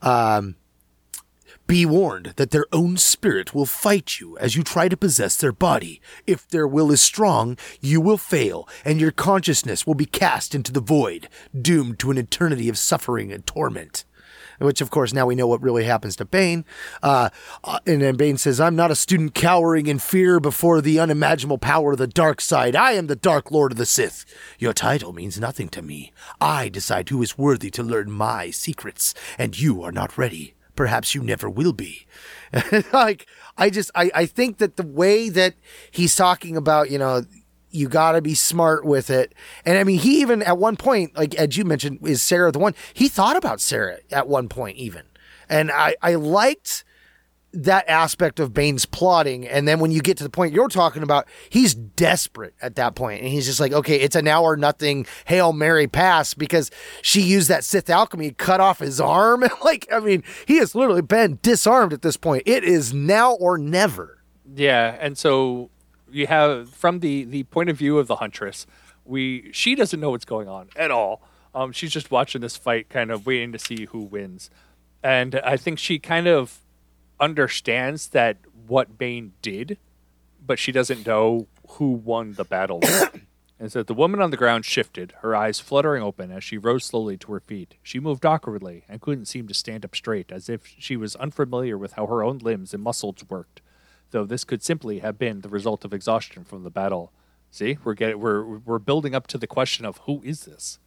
Be warned that their own spirit will fight you as you try to possess their body. If their will is strong, you will fail, and your consciousness will be cast into the void, doomed to an eternity of suffering and torment. Which, of course, now we know what really happens to Bane. And then Bane says, I'm not a student cowering in fear before the unimaginable power of the dark side. I am the Dark Lord of the Sith. Your title means nothing to me. I decide who is worthy to learn my secrets, and you are not ready. Perhaps you never will be. Like, I think that the way that he's talking about, you got to be smart with it. And I mean, he even at one point, like as you mentioned, is Sarah the one? He thought about Sarah at one point even. And I liked that aspect of Bane's plotting. And then when you get to the point you're talking about, he's desperate at that point. And he's just like, okay, it's a now or nothing Hail Mary pass, because she used that Sith alchemy, cut off his arm. Like, I mean, he has literally been disarmed at this point. It is now or never. Yeah. And so you have, from the point of view of the Huntress, she doesn't know what's going on at all. She's just watching this fight, kind of waiting to see who wins. And I think she kind of understands that what Bane did, but she doesn't know who won the battle. And so the woman on the ground shifted, her eyes fluttering open as she rose slowly to her feet. She moved awkwardly and couldn't seem to stand up straight, as if she was unfamiliar with how her own limbs and muscles worked, though this could simply have been the result of exhaustion from the battle. See, we're building up to the question of who is this?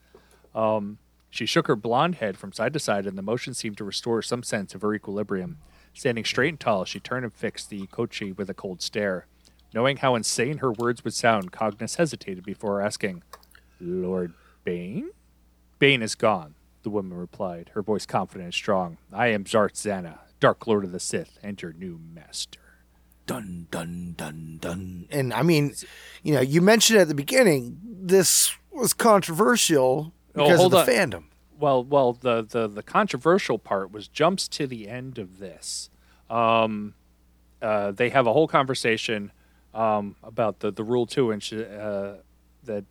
She shook her blonde head from side to side, and the motion seemed to restore some sense of her equilibrium. Standing straight and tall, she turned and fixed the Kochi with a cold stare. Knowing how insane her words would sound, Cognis hesitated before asking, Lord Bane? Bane is gone, the woman replied, her voice confident and strong. I am Zarth Xana, Dark Lord of the Sith, and your new master. Dun, dun, dun, dun. And I mean, you mentioned at the beginning, this was controversial because of the fandom. Well, the controversial part jumps to the end of this. They have a whole conversation about the Rule 2, and that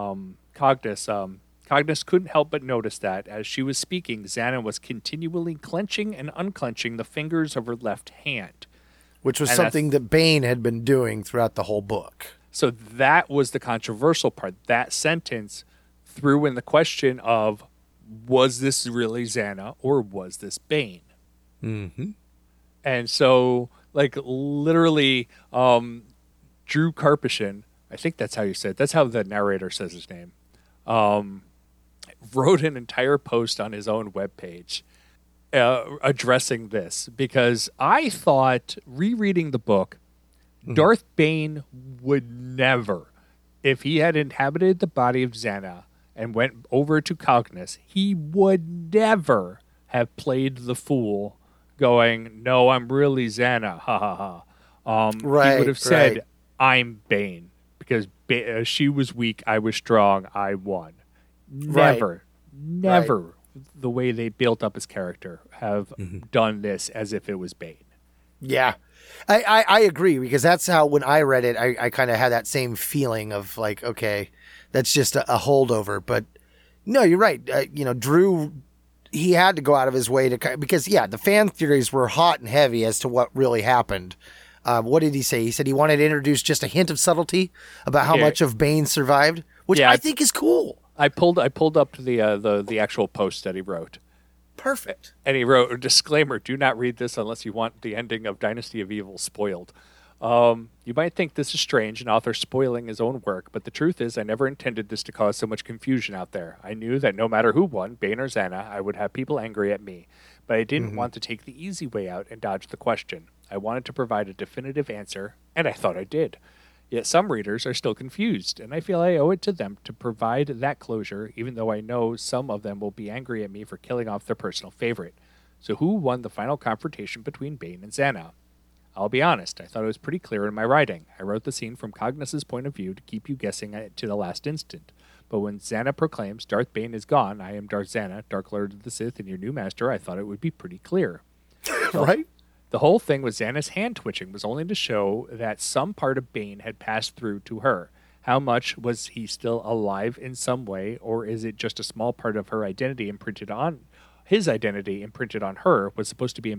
Cognis couldn't help but notice that as she was speaking, Xana was continually clenching and unclenching the fingers of her left hand. Which was something that Bane had been doing throughout the whole book. So that was the controversial part. That sentence threw in the question of, was this really Xana or was this Bane? Mm-hmm. And so, like, literally, Drew Karpyshyn, I think that's how you say it. That's how the narrator says his name. Wrote an entire post on his own webpage addressing this, because I thought, rereading the book, Darth Bane would never, if he had inhabited the body of Xana and went over to Cognis, he would never have played the fool going, no, I'm really Xana, ha ha ha. Right, he would have said, I'm Bane, because she was weak, I was strong, I won. Never the way they built up his character have done this as if it was Bane. Yeah. I agree, because that's how, when I read it, I kind of had that same feeling of like, okay, that's just a holdover. But no, you're right. Drew, he had to go out of his way to, because the fan theories were hot and heavy as to what really happened. What did he say? He said he wanted to introduce just a hint of subtlety about how much of Bane survived, which I think is cool. I pulled up the actual post that he wrote. Perfect. And he wrote a disclaimer: do not read this unless you want the ending of Dynasty of Evil spoiled. You might think this is strange, an author spoiling his own work, but the truth is I never intended this to cause so much confusion out there. I knew that no matter who won, Bane or Xana, I would have people angry at me. But I didn't want to take the easy way out and dodge the question. I wanted to provide a definitive answer, and I thought I did. Yet some readers are still confused, and I feel I owe it to them to provide that closure, even though I know some of them will be angry at me for killing off their personal favorite. So who won the final confrontation between Bane and Xana? I'll be honest, I thought it was pretty clear in my writing. I wrote the scene from Cognus's point of view to keep you guessing to the last instant. But when Xana proclaims, Darth Bane is gone, I am Darth Xana, Dark Lord of the Sith, and your new master, I thought it would be pretty clear. Right? The whole thing with Xana's hand twitching was only to show that some part of Bane had passed through to her. How much was he still alive in some way, or is it just a small part of her identity imprinted on his identity imprinted on her was supposed to be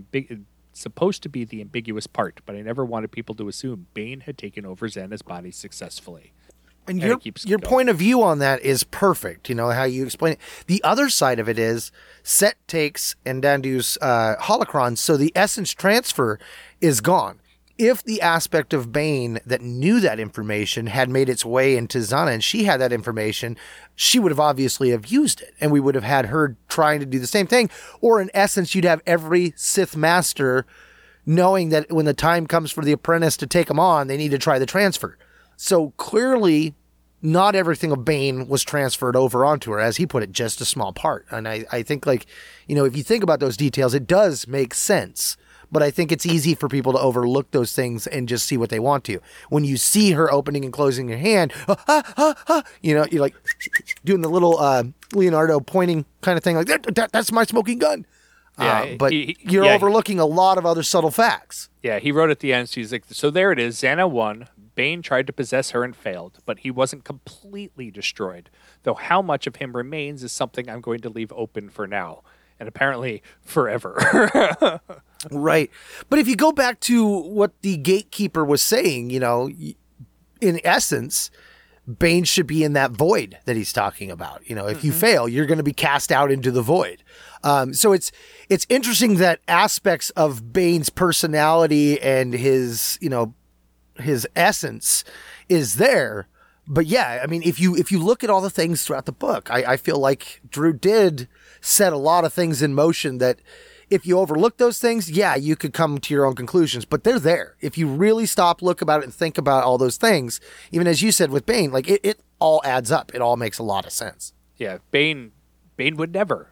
the ambiguous part, but I never wanted people to assume Bane had taken over Xana's body successfully. And your point of view on that is perfect. You know, how you explain it. The other side of it is Set takes Ndandu's holocron, so the essence transfer is gone. If the aspect of Bane that knew that information had made its way into Xana and she had that information, she would have obviously have used it. And we would have had her trying to do the same thing. Or in essence, you'd have every Sith master knowing that when the time comes for the apprentice to take them on, they need to try the transfer. So clearly, not everything of Bane was transferred over onto her, as he put it, just a small part. And I think, like, you know, if you think about those details, it does make sense. But I think it's easy for people to overlook those things and just see what they want to. When you see her opening and closing her hand, you know, you're like doing the little Leonardo pointing kind of thing, like, that's my smoking gun. Yeah, but you're overlooking a lot of other subtle facts. Yeah, he wrote at the end, she's like, so there it is, Xana won. Bane tried to possess her and failed, but he wasn't completely destroyed. Though how much of him remains is something I'm going to leave open for now. And apparently forever. Right. But if you go back to what the gatekeeper was saying, you know, in essence, Bane should be in that void that he's talking about. You know, if you fail, you're going to be cast out into the void. So it's interesting that aspects of Bane's personality and his, you know, his essence is there. But yeah, I mean, if you look at all the things throughout the book, I feel like Drew did set a lot of things in motion that if you overlook those things, yeah, you could come to your own conclusions, but they're there. If you really stop, look about it, and think about all those things, even as you said with Bane, like it all adds up. It all makes a lot of sense. Yeah, Bane would never,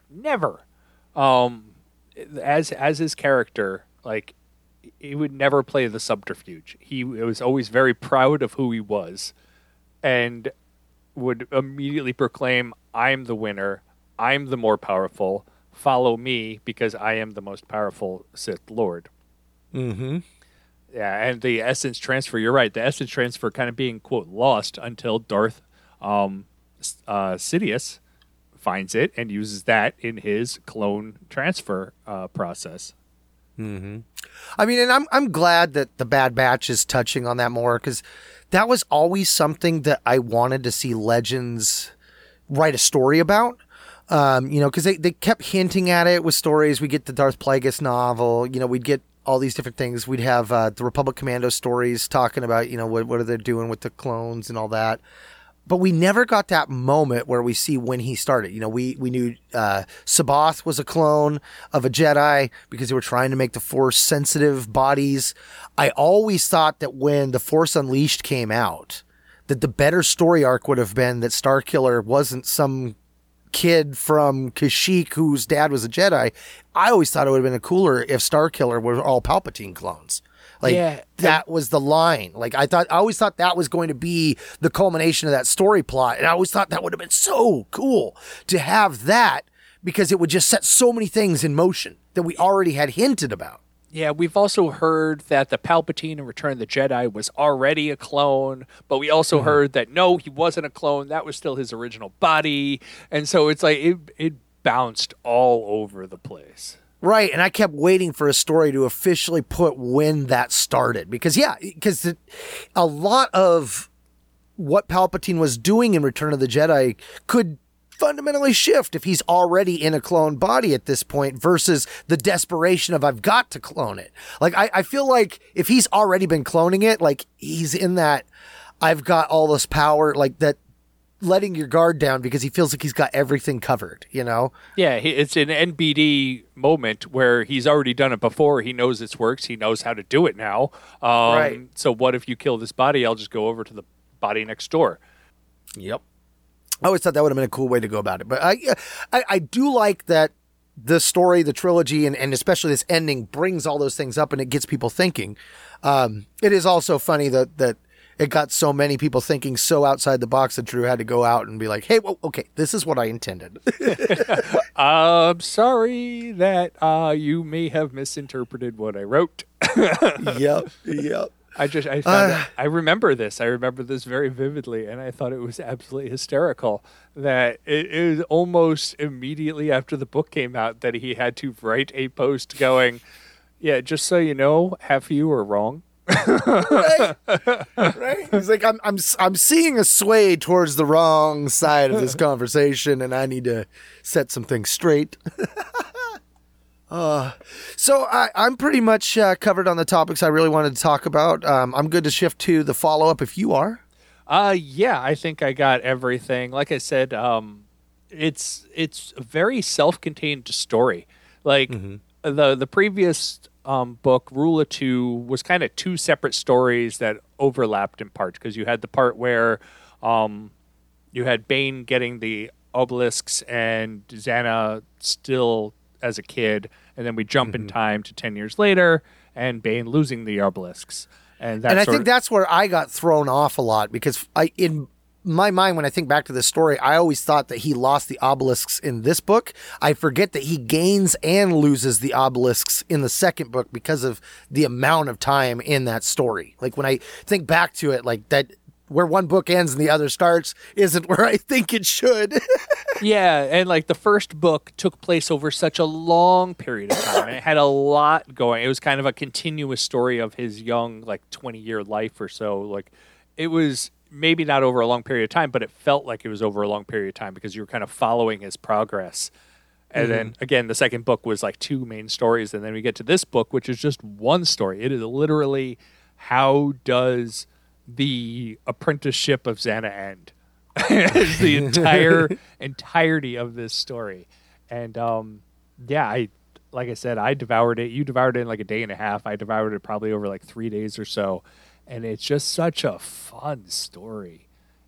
as his character, like, he would never play the subterfuge. He was always very proud of who he was and would immediately proclaim, I'm the winner. I'm the more powerful. Follow me because I am the most powerful Sith Lord. Mm-hmm. Yeah, and the essence transfer, you're right. The essence transfer kind of being, quote, lost until Darth Sidious finds it and uses that in his clone transfer process. Mm-hmm. I mean, and I'm glad that the Bad Batch is touching on that more, because that was always something that I wanted to see Legends write a story about. You know, because they kept hinting at it with stories. We get the Darth Plagueis novel, you know, we'd get all these different things. We'd have the Republic Commando stories talking about, you know, what are they doing with the clones and all that. But we never got that moment where we see when he started. You know, we knew Sabath was a clone of a Jedi because they were trying to make the Force-sensitive bodies. I always thought that when The Force Unleashed came out, that the better story arc would have been that Starkiller wasn't some kid from Kashyyyk whose dad was a Jedi. I always thought it would have been cooler if Starkiller were all Palpatine clones. Like, that was the line. Like, I always thought that was going to be the culmination of that story plot. And I always thought that would have been so cool to have that, because it would just set so many things in motion that we already had hinted about. Yeah, we've also heard that the Palpatine in Return of the Jedi was already a clone, but we also heard that no, he wasn't a clone. That was still his original body. And so it's like it bounced all over the place. Right, and I kept waiting for a story to officially put when that started. Because a lot of what Palpatine was doing in Return of the Jedi could fundamentally shift if he's already in a clone body at this point versus the desperation of I've got to clone it. Like, I feel like if he's already been cloning it, like he's in that I've got all this power, like that letting your guard down because he feels like he's got everything covered, you know? Yeah, it's an NBD moment where he's already done it before. He knows it works. He knows how to do it now. Right. So what if you kill this body? I'll just go over to the body next door. Yep. I always thought that would have been a cool way to go about it. But I do like that the story, the trilogy, and especially this ending brings all those things up and it gets people thinking. It is also funny that it got so many people thinking so outside the box that Drew had to go out and be like, hey, well, okay, this is what I intended. I'm sorry that you may have misinterpreted what I wrote. Yep. I remember this. I remember this very vividly, and I thought it was absolutely hysterical that it is almost immediately after the book came out that he had to write a post going, yeah, just so you know, half of you are wrong. Right. He's like, I'm seeing a sway towards the wrong side of this conversation, and I need to set some things straight. So I'm pretty much covered on the topics I really wanted to talk about. I'm good to shift to the follow-up if you are. Yeah, I think I got everything. Like I said, it's a very self-contained story. Like the previous book, Rule of Two, was kind of two separate stories that overlapped in parts because you had the part where you had Bane getting the obelisks and Xana still as a kid, and then we jump in time to 10 years later and Bane losing the obelisks. And I think that's where I got thrown off a lot because in my mind, when I think back to this story, I always thought that he lost the obelisks in this book. I forget that he gains and loses the obelisks in the second book because of the amount of time in that story. Like when I think back to it, like that, where one book ends and the other starts isn't where I think it should. Yeah, and like the first book took place over such a long period of time. And it had a lot going. It was kind of a continuous story of his young, like 20-year life or so. Like it was maybe not over a long period of time, but it felt like it was over a long period of time because you were kind of following his progress. And then again, the second book was like two main stories. And then we get to this book, which is just one story. It is literally how does the apprenticeship of Xana end? It's the entirety of this story. And yeah, like I said, I devoured it. You devoured it in like a day and a half. I devoured it probably over like 3 days or so. And it's just such a fun story.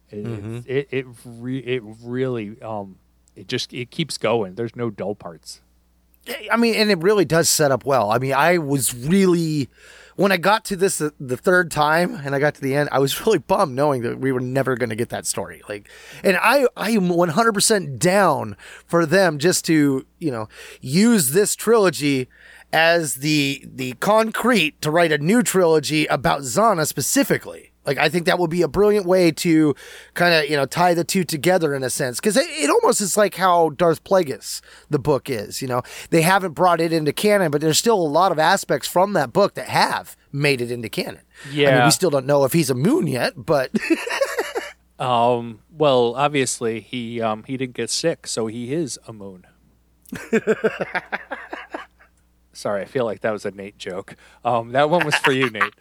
It really it keeps going. There's no dull parts. I mean, and it really does set up well. I mean, I was really, when I got to this the third time and I got to the end, I was really bummed knowing that we were never going to get that story. Like, and I am 100% down for them just to, use this trilogy as the concrete to write a new trilogy about Xana specifically. Like, I think that would be a brilliant way to kind of, tie the two together in a sense. Because it almost is like how Darth Plagueis, the book is, They haven't brought it into canon, but there's still a lot of aspects from that book that have made it into canon. Yeah. I mean, we still don't know if he's a moon yet, but... Well, obviously, he didn't get sick, so he is a moon. Sorry, I feel like that was a Nate joke. That one was for you, Nate.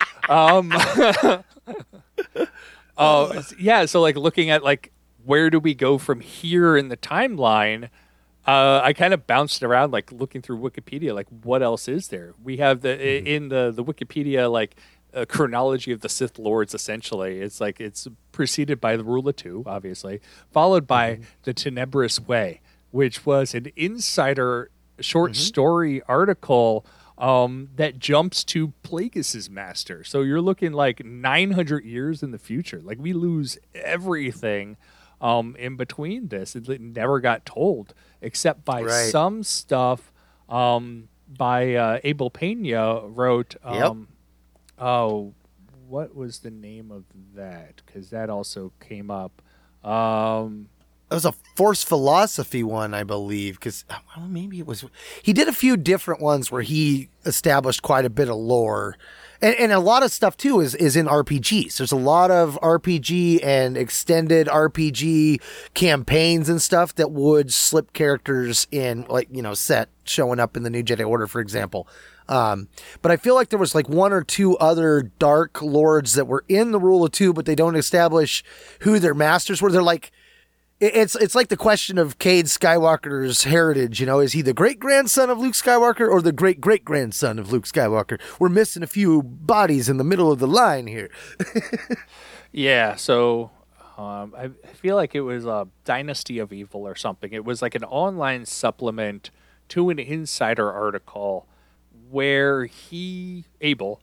Yeah, so like looking at like where do we go from here in the timeline, I kind of bounced around like looking through Wikipedia, like what else is there? We have in the Wikipedia like chronology of the Sith Lords. Essentially, it's like it's preceded by the Rule of Two, obviously, followed by the Tenebrous Way, which was an insider short story article that jumps to Plagueis' master. So you're looking like 900 years in the future. Like we lose everything in between this. It never got told except by some stuff by Abel Pena wrote. Yep. Oh, what was the name of that? Because that also came up. It was a Force Philosophy one, I believe, because maybe it was. He did a few different ones where he established quite a bit of lore, and a lot of stuff too is in RPGs. There's a lot of RPG and extended RPG campaigns and stuff that would slip characters in, like Set showing up in the New Jedi Order, for example. But I feel like there was like one or two other Dark Lords that were in the Rule of Two, but they don't establish who their masters were. They're like. It's like the question of Cade Skywalker's heritage. Is he the great-grandson of Luke Skywalker or the great-great-grandson of Luke Skywalker? We're missing a few bodies in the middle of the line here. Yeah, so I feel like it was a Dynasty of Evil or something. It was like an online supplement to an insider article where Abel,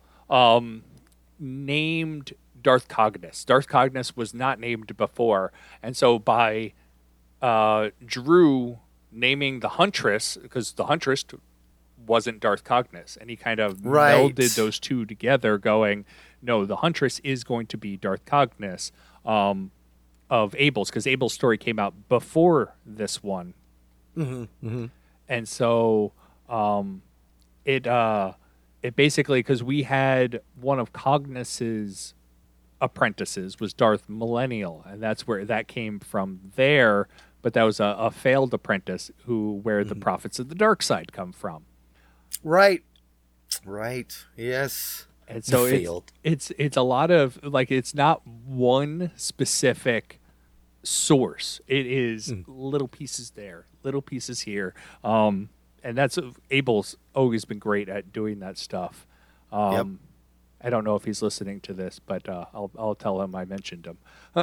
named Darth Cognis. Darth Cognis was not named before, and so by Drew naming the Huntress, because the Huntress wasn't Darth Cognis, and he kind of melded those two together, going, no, the Huntress is going to be Darth Cognis of Abel's, because Abel's story came out before this one. And so it basically, because we had one of Cognis's apprentices was Darth Millennial, and that's where that came from there, but that was a failed apprentice where the prophets of the dark side come from. Right, yes. And so it's a lot of, like, it's not one specific source. It is little pieces there, little pieces here, and that's Abel's always been great at doing that stuff. I don't know if he's listening to this, but I'll tell him I mentioned him.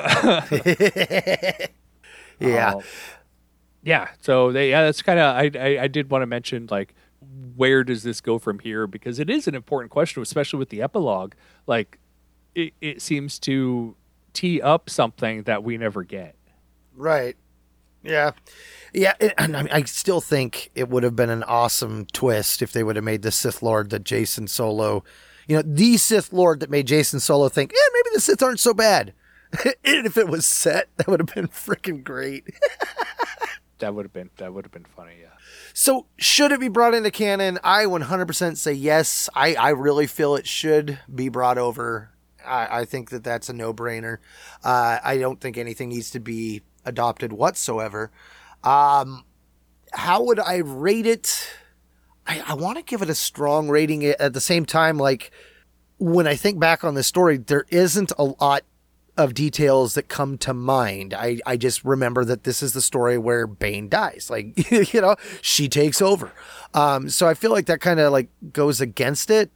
Yeah. So that's kind of I did want to mention, like, where does this go from here? Because it is an important question, especially with the epilogue. Like, it seems to tee up something that we never get. Right. Yeah. And I still think it would have been an awesome twist if they would have made the Sith Lord that Jacen Solo. The Sith Lord that made Jacen Solo think, maybe the Sith aren't so bad. And if it was Set, that would have been freaking great. That would have been funny, yeah. So, should it be brought into canon? I 100% say yes. I really feel it should be brought over. I think that's a no-brainer. I don't think anything needs to be adopted whatsoever. How would I rate it? I want to give it a strong rating. At the same time, like, when I think back on this story, there isn't a lot of details that come to mind. I just remember that this is the story where Bane dies. Like, she takes over. So I feel like that kind of like goes against it.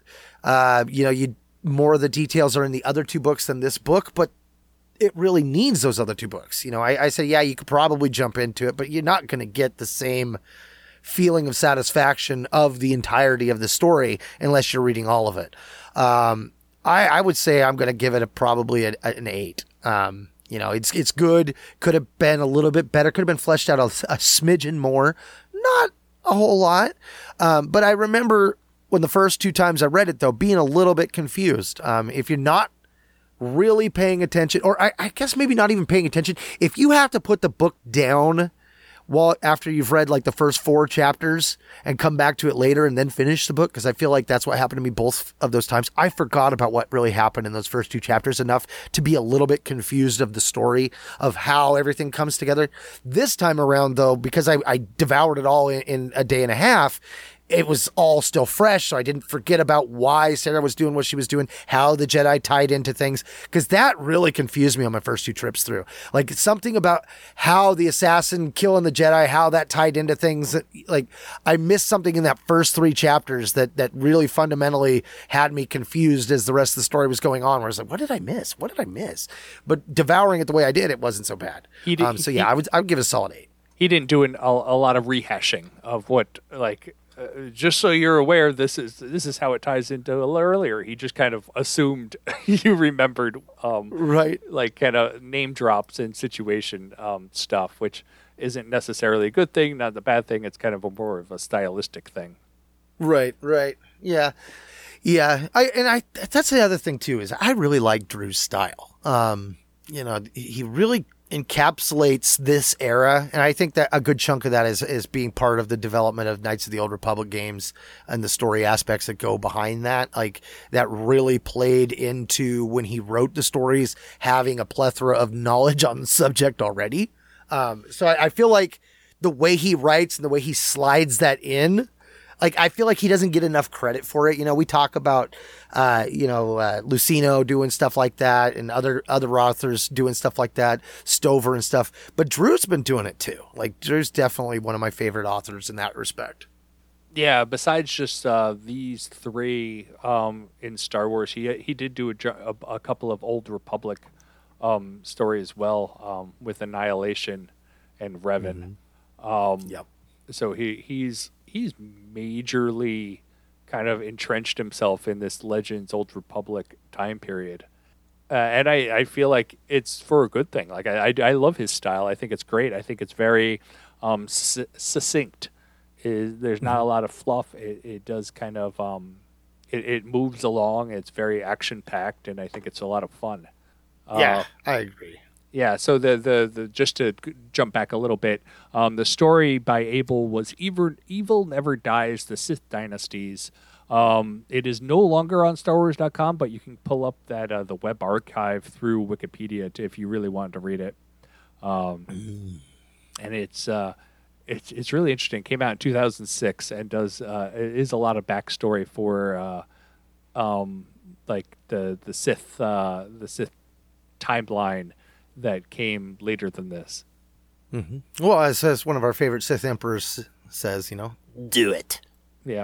More of the details are in the other two books than this book, but it really needs those other two books. I say, yeah, you could probably jump into it, but you're not going to get the same feeling of satisfaction of the entirety of the story unless you're reading all of it. I would say I'm going to give it probably an 8. It's good. Could have been a little bit better. Could have been fleshed out a smidgen more. Not a whole lot. But I remember when the first 2 times I read it, though, being a little bit confused. If you're not really paying attention, or I guess maybe not even paying attention, if you have to put the book down after you've read like the first 4 chapters and come back to it later and then finish the book, because I feel like that's what happened to me both of those times. I forgot about what really happened in those first 2 chapters enough to be a little bit confused of the story of how everything comes together. This time around, though, because I devoured it all in a day and a half, it was all still fresh, so I didn't forget about why Sarah was doing what she was doing, how the Jedi tied into things, because that really confused me on my first 2 trips through. Like, something about how the assassin killing the Jedi, how that tied into things. Like, I missed something in that first 3 chapters that really fundamentally had me confused as the rest of the story was going on, where I was like, what did I miss? What did I miss? But devouring it the way I did, it wasn't so bad. I would give it a solid 8. He didn't do a lot of rehashing of what, like... just so you're aware, this is how it ties into a little earlier. He just kind of assumed you remembered, right? Like, kind of name drops and situation stuff, which isn't necessarily a good thing, not the bad thing. It's kind of more of a stylistic thing. Right. Yeah. That's the other thing too, is I really like Drew's style. He really encapsulates this era, and I think that a good chunk of that is being part of the development of Knights of the Old Republic games and the story aspects that go behind that. Like, that really played into when he wrote the stories, having a plethora of knowledge on the subject already. So I feel like the way he writes and the way he slides that in, like, I feel like he doesn't get enough credit for it. We talk about, Lucino doing stuff like that, and other authors doing stuff like that, Stover and stuff. But Drew's been doing it too. Like, Drew's definitely one of my favorite authors in that respect. Yeah, besides just these three in Star Wars, he did do a couple of Old Republic stories as well, with Annihilation and Revan. Yep. So he's majorly kind of entrenched himself in this Legends Old Republic time period. And I feel like it's for a good thing. Like, I love his style. I think it's great. I think it's very succinct. There's not a lot of fluff. It does kind of it moves along. It's very action packed, and I think it's a lot of fun. Yeah, I agree. Yeah, so the just to jump back a little bit, the story by Abel was Evil Never Dies, The Sith Dynasties. It is no longer on StarWars.com, but you can pull up that the web archive through Wikipedia if you really wanted to read it. And it's really interesting. It came out in 2006 and it is a lot of backstory for like the Sith timeline that came later than this. Mm-hmm. Well, as one of our favorite Sith emperors says, do it. Yeah.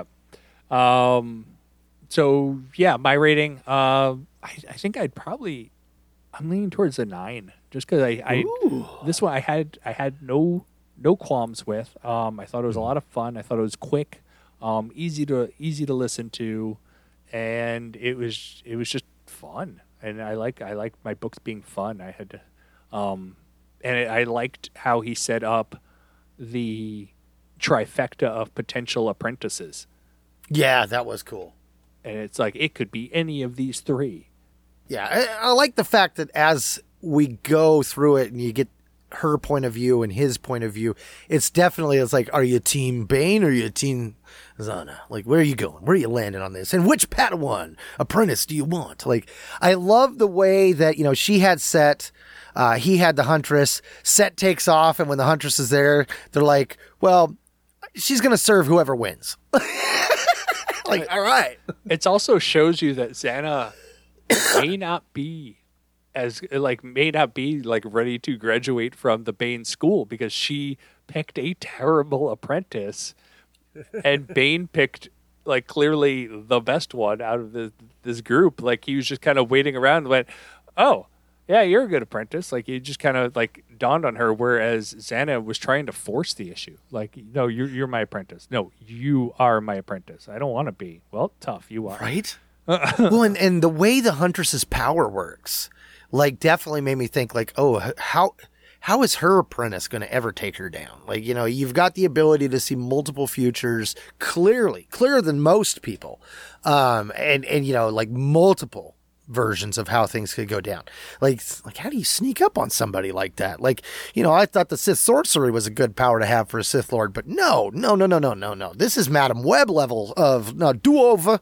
So yeah, my rating, I think I'm leaning towards a 9, just because this one I had no qualms with. I thought it was a lot of fun. I thought it was quick, easy to listen to, and it was just fun. And I like my books being fun. I had, I liked how he set up the trifecta of potential apprentices. Yeah, that was cool. And it's like, it could be any of these three. Yeah, I like the fact that as we go through it and you get her point of view and his point of view, it's like, are you team Bane or are you team Zana? Like, where are you going? Where are you landing on this? And which Padawan apprentice do you want? Like, I love the way that, she had Set, he had the Huntress. Set takes off, and when the Huntress is there, they're like, well, she's going to serve whoever wins. Like, all right. It also shows you that Zana may not be ready to graduate from the Bane school, because she picked a terrible apprentice, and Bane picked like clearly the best one out of this group. Like, he was just kind of waiting around and went, oh yeah, you're a good apprentice. Like, it just kind of like dawned on her, whereas Zana was trying to force the issue. Like, no, you're my apprentice. No, you are my apprentice. I don't want to be. Well, tough, you are. Right? Well, and the way the Huntress's power works, like, definitely made me think, like, oh, how is her apprentice going to ever take her down? Like, you've got the ability to see multiple futures clearer than most people. And like multiple versions of how things could go down. Like how do you sneak up on somebody like that? Like, I thought the Sith sorcery was a good power to have for a Sith Lord, but no. This is Madam Web level of do-over.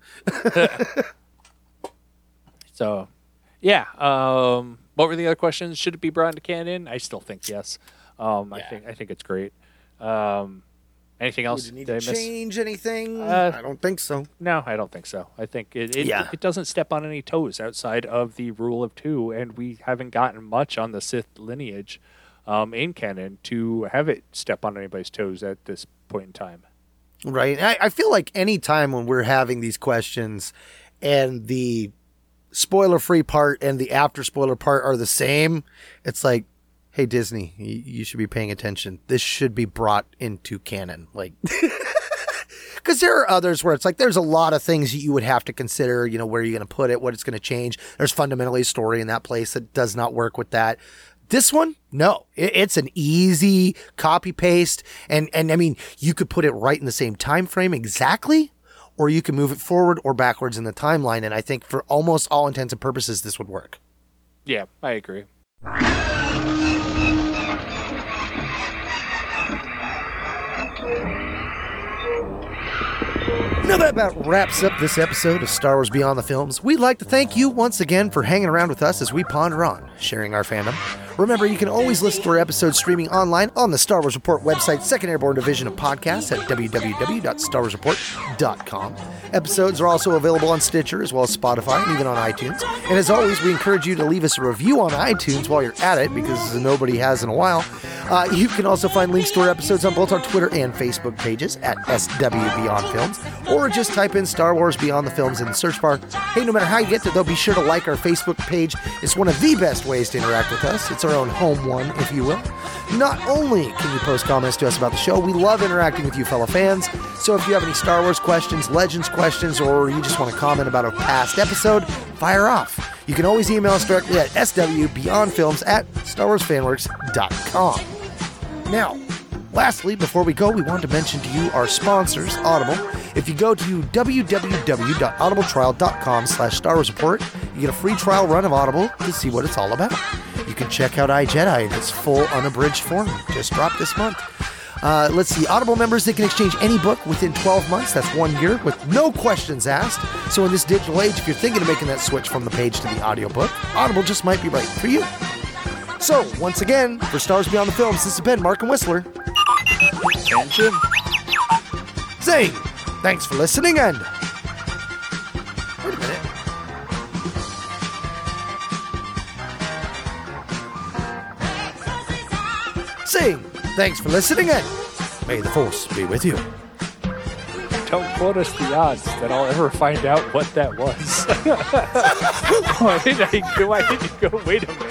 So, yeah. What were the other questions? Should it be brought into canon? I still think yes. I think it's great. Anything else? Would you need to change anything? I don't think so. No, I don't think so. I think it doesn't step on any toes outside of the rule of 2, and we haven't gotten much on the Sith lineage in canon to have it step on anybody's toes at this point in time. Right. I feel like any time when we're having these questions and the spoiler-free part and the after-spoiler part are the same, it's like, hey, Disney, you should be paying attention. This should be brought into canon. Like, because there are others where it's like, there's a lot of things you would have to consider, where you're going to put it, what it's going to change. There's fundamentally a story in that place that does not work with that. This one, no, it's an easy copy paste. And I mean, you could put it right in the same time frame exactly, or you can move it forward or backwards in the timeline. And I think for almost all intents and purposes, this would work. Yeah, I agree. Now that about wraps up this episode of Star Wars Beyond the Films. We'd like to thank you once again for hanging around with us as we ponder on sharing our fandom. Remember, you can always listen to our episodes streaming online on the Star Wars Report website, 2nd Airborne Division of Podcasts at www.starwarsreport.com. Episodes are also available on Stitcher as well as Spotify and even on iTunes. And as always, we encourage you to leave us a review on iTunes while you're at it, because nobody has in a while. You can also find links to our episodes on both our Twitter and Facebook pages at SW Beyond Films, or just type in Star Wars Beyond the Films in the search bar. Hey, no matter how you get there, though, be sure to like our Facebook page. It's one of the best ways to interact with us. It's our own home one, if you will. Not only can you post comments to us about the show, we love interacting with you fellow fans. So if you have any Star Wars questions, Legends questions, or you just want to comment about a past episode, fire off. You can always email us directly at swbeyondfilms@starwarsfanworks.com. Now, lastly, before we go, we want to mention to you our sponsors, Audible. If you go to www.audibletrial.com/Star Wars Report, you get a free trial run of Audible to see what it's all about. You can check out iJedi in its full unabridged form. Just dropped this month. Let's see. Audible members, they can exchange any book within 12 months. That's 1 year with no questions asked. So in this digital age, if you're thinking of making that switch from the page to the audiobook, Audible just might be right for you. So, once again, for Star Wars Beyond the Films, this has been Mark and Whistler. And Jim. Saying, thanks for listening, and... Wait a minute. Saying, thanks for listening, and may the Force be with you. Don't quote us the odds that I'll ever find out what that was. Why did I go, wait a minute.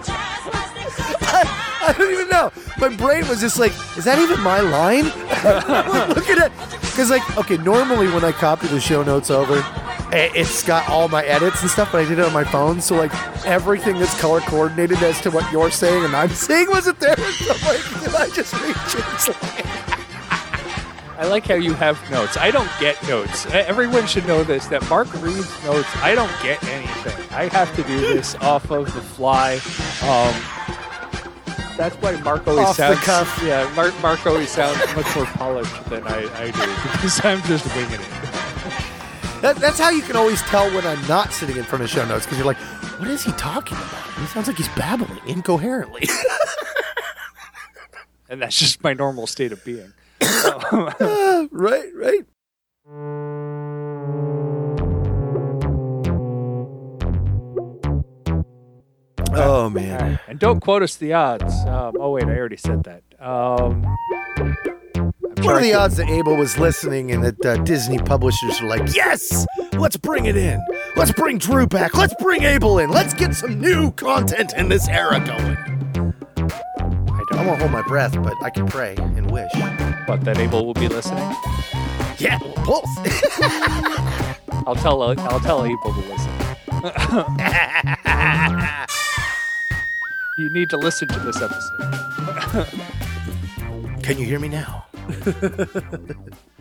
I don't even know. My brain was just like, is that even my line? Look at it. Because, like, okay, normally when I copy the show notes over, it's got all my edits and stuff, but I did it on my phone, so, like, everything that's color coordinated as to what you're saying and I'm saying wasn't there. So, like, did I just read Jim's line? I like how you have notes. I don't get notes. Everyone should know this, that Mark reads notes. I don't get anything. I have to do this off of the fly. That's why Mark always Off sounds... the cuff. Yeah, Mark always sounds much more polished than I do, because I'm just winging it. That's how you can always tell when I'm not sitting in front of show notes, because you're like, what is he talking about? He sounds like he's babbling incoherently. And that's just my normal state of being. Right. Oh, man. And don't quote us the odds. Oh, wait, I already said that. What are the odds that Abel was listening and that Disney publishers are like, yes, let's bring it in. Let's bring Drew back. Let's bring Abel in. Let's get some new content in this era going. I won't hold my breath, but I can pray and wish. But that Abel will be listening? Yeah, both. I'll tell Abel to listen. You need to listen to this episode. Can you hear me now?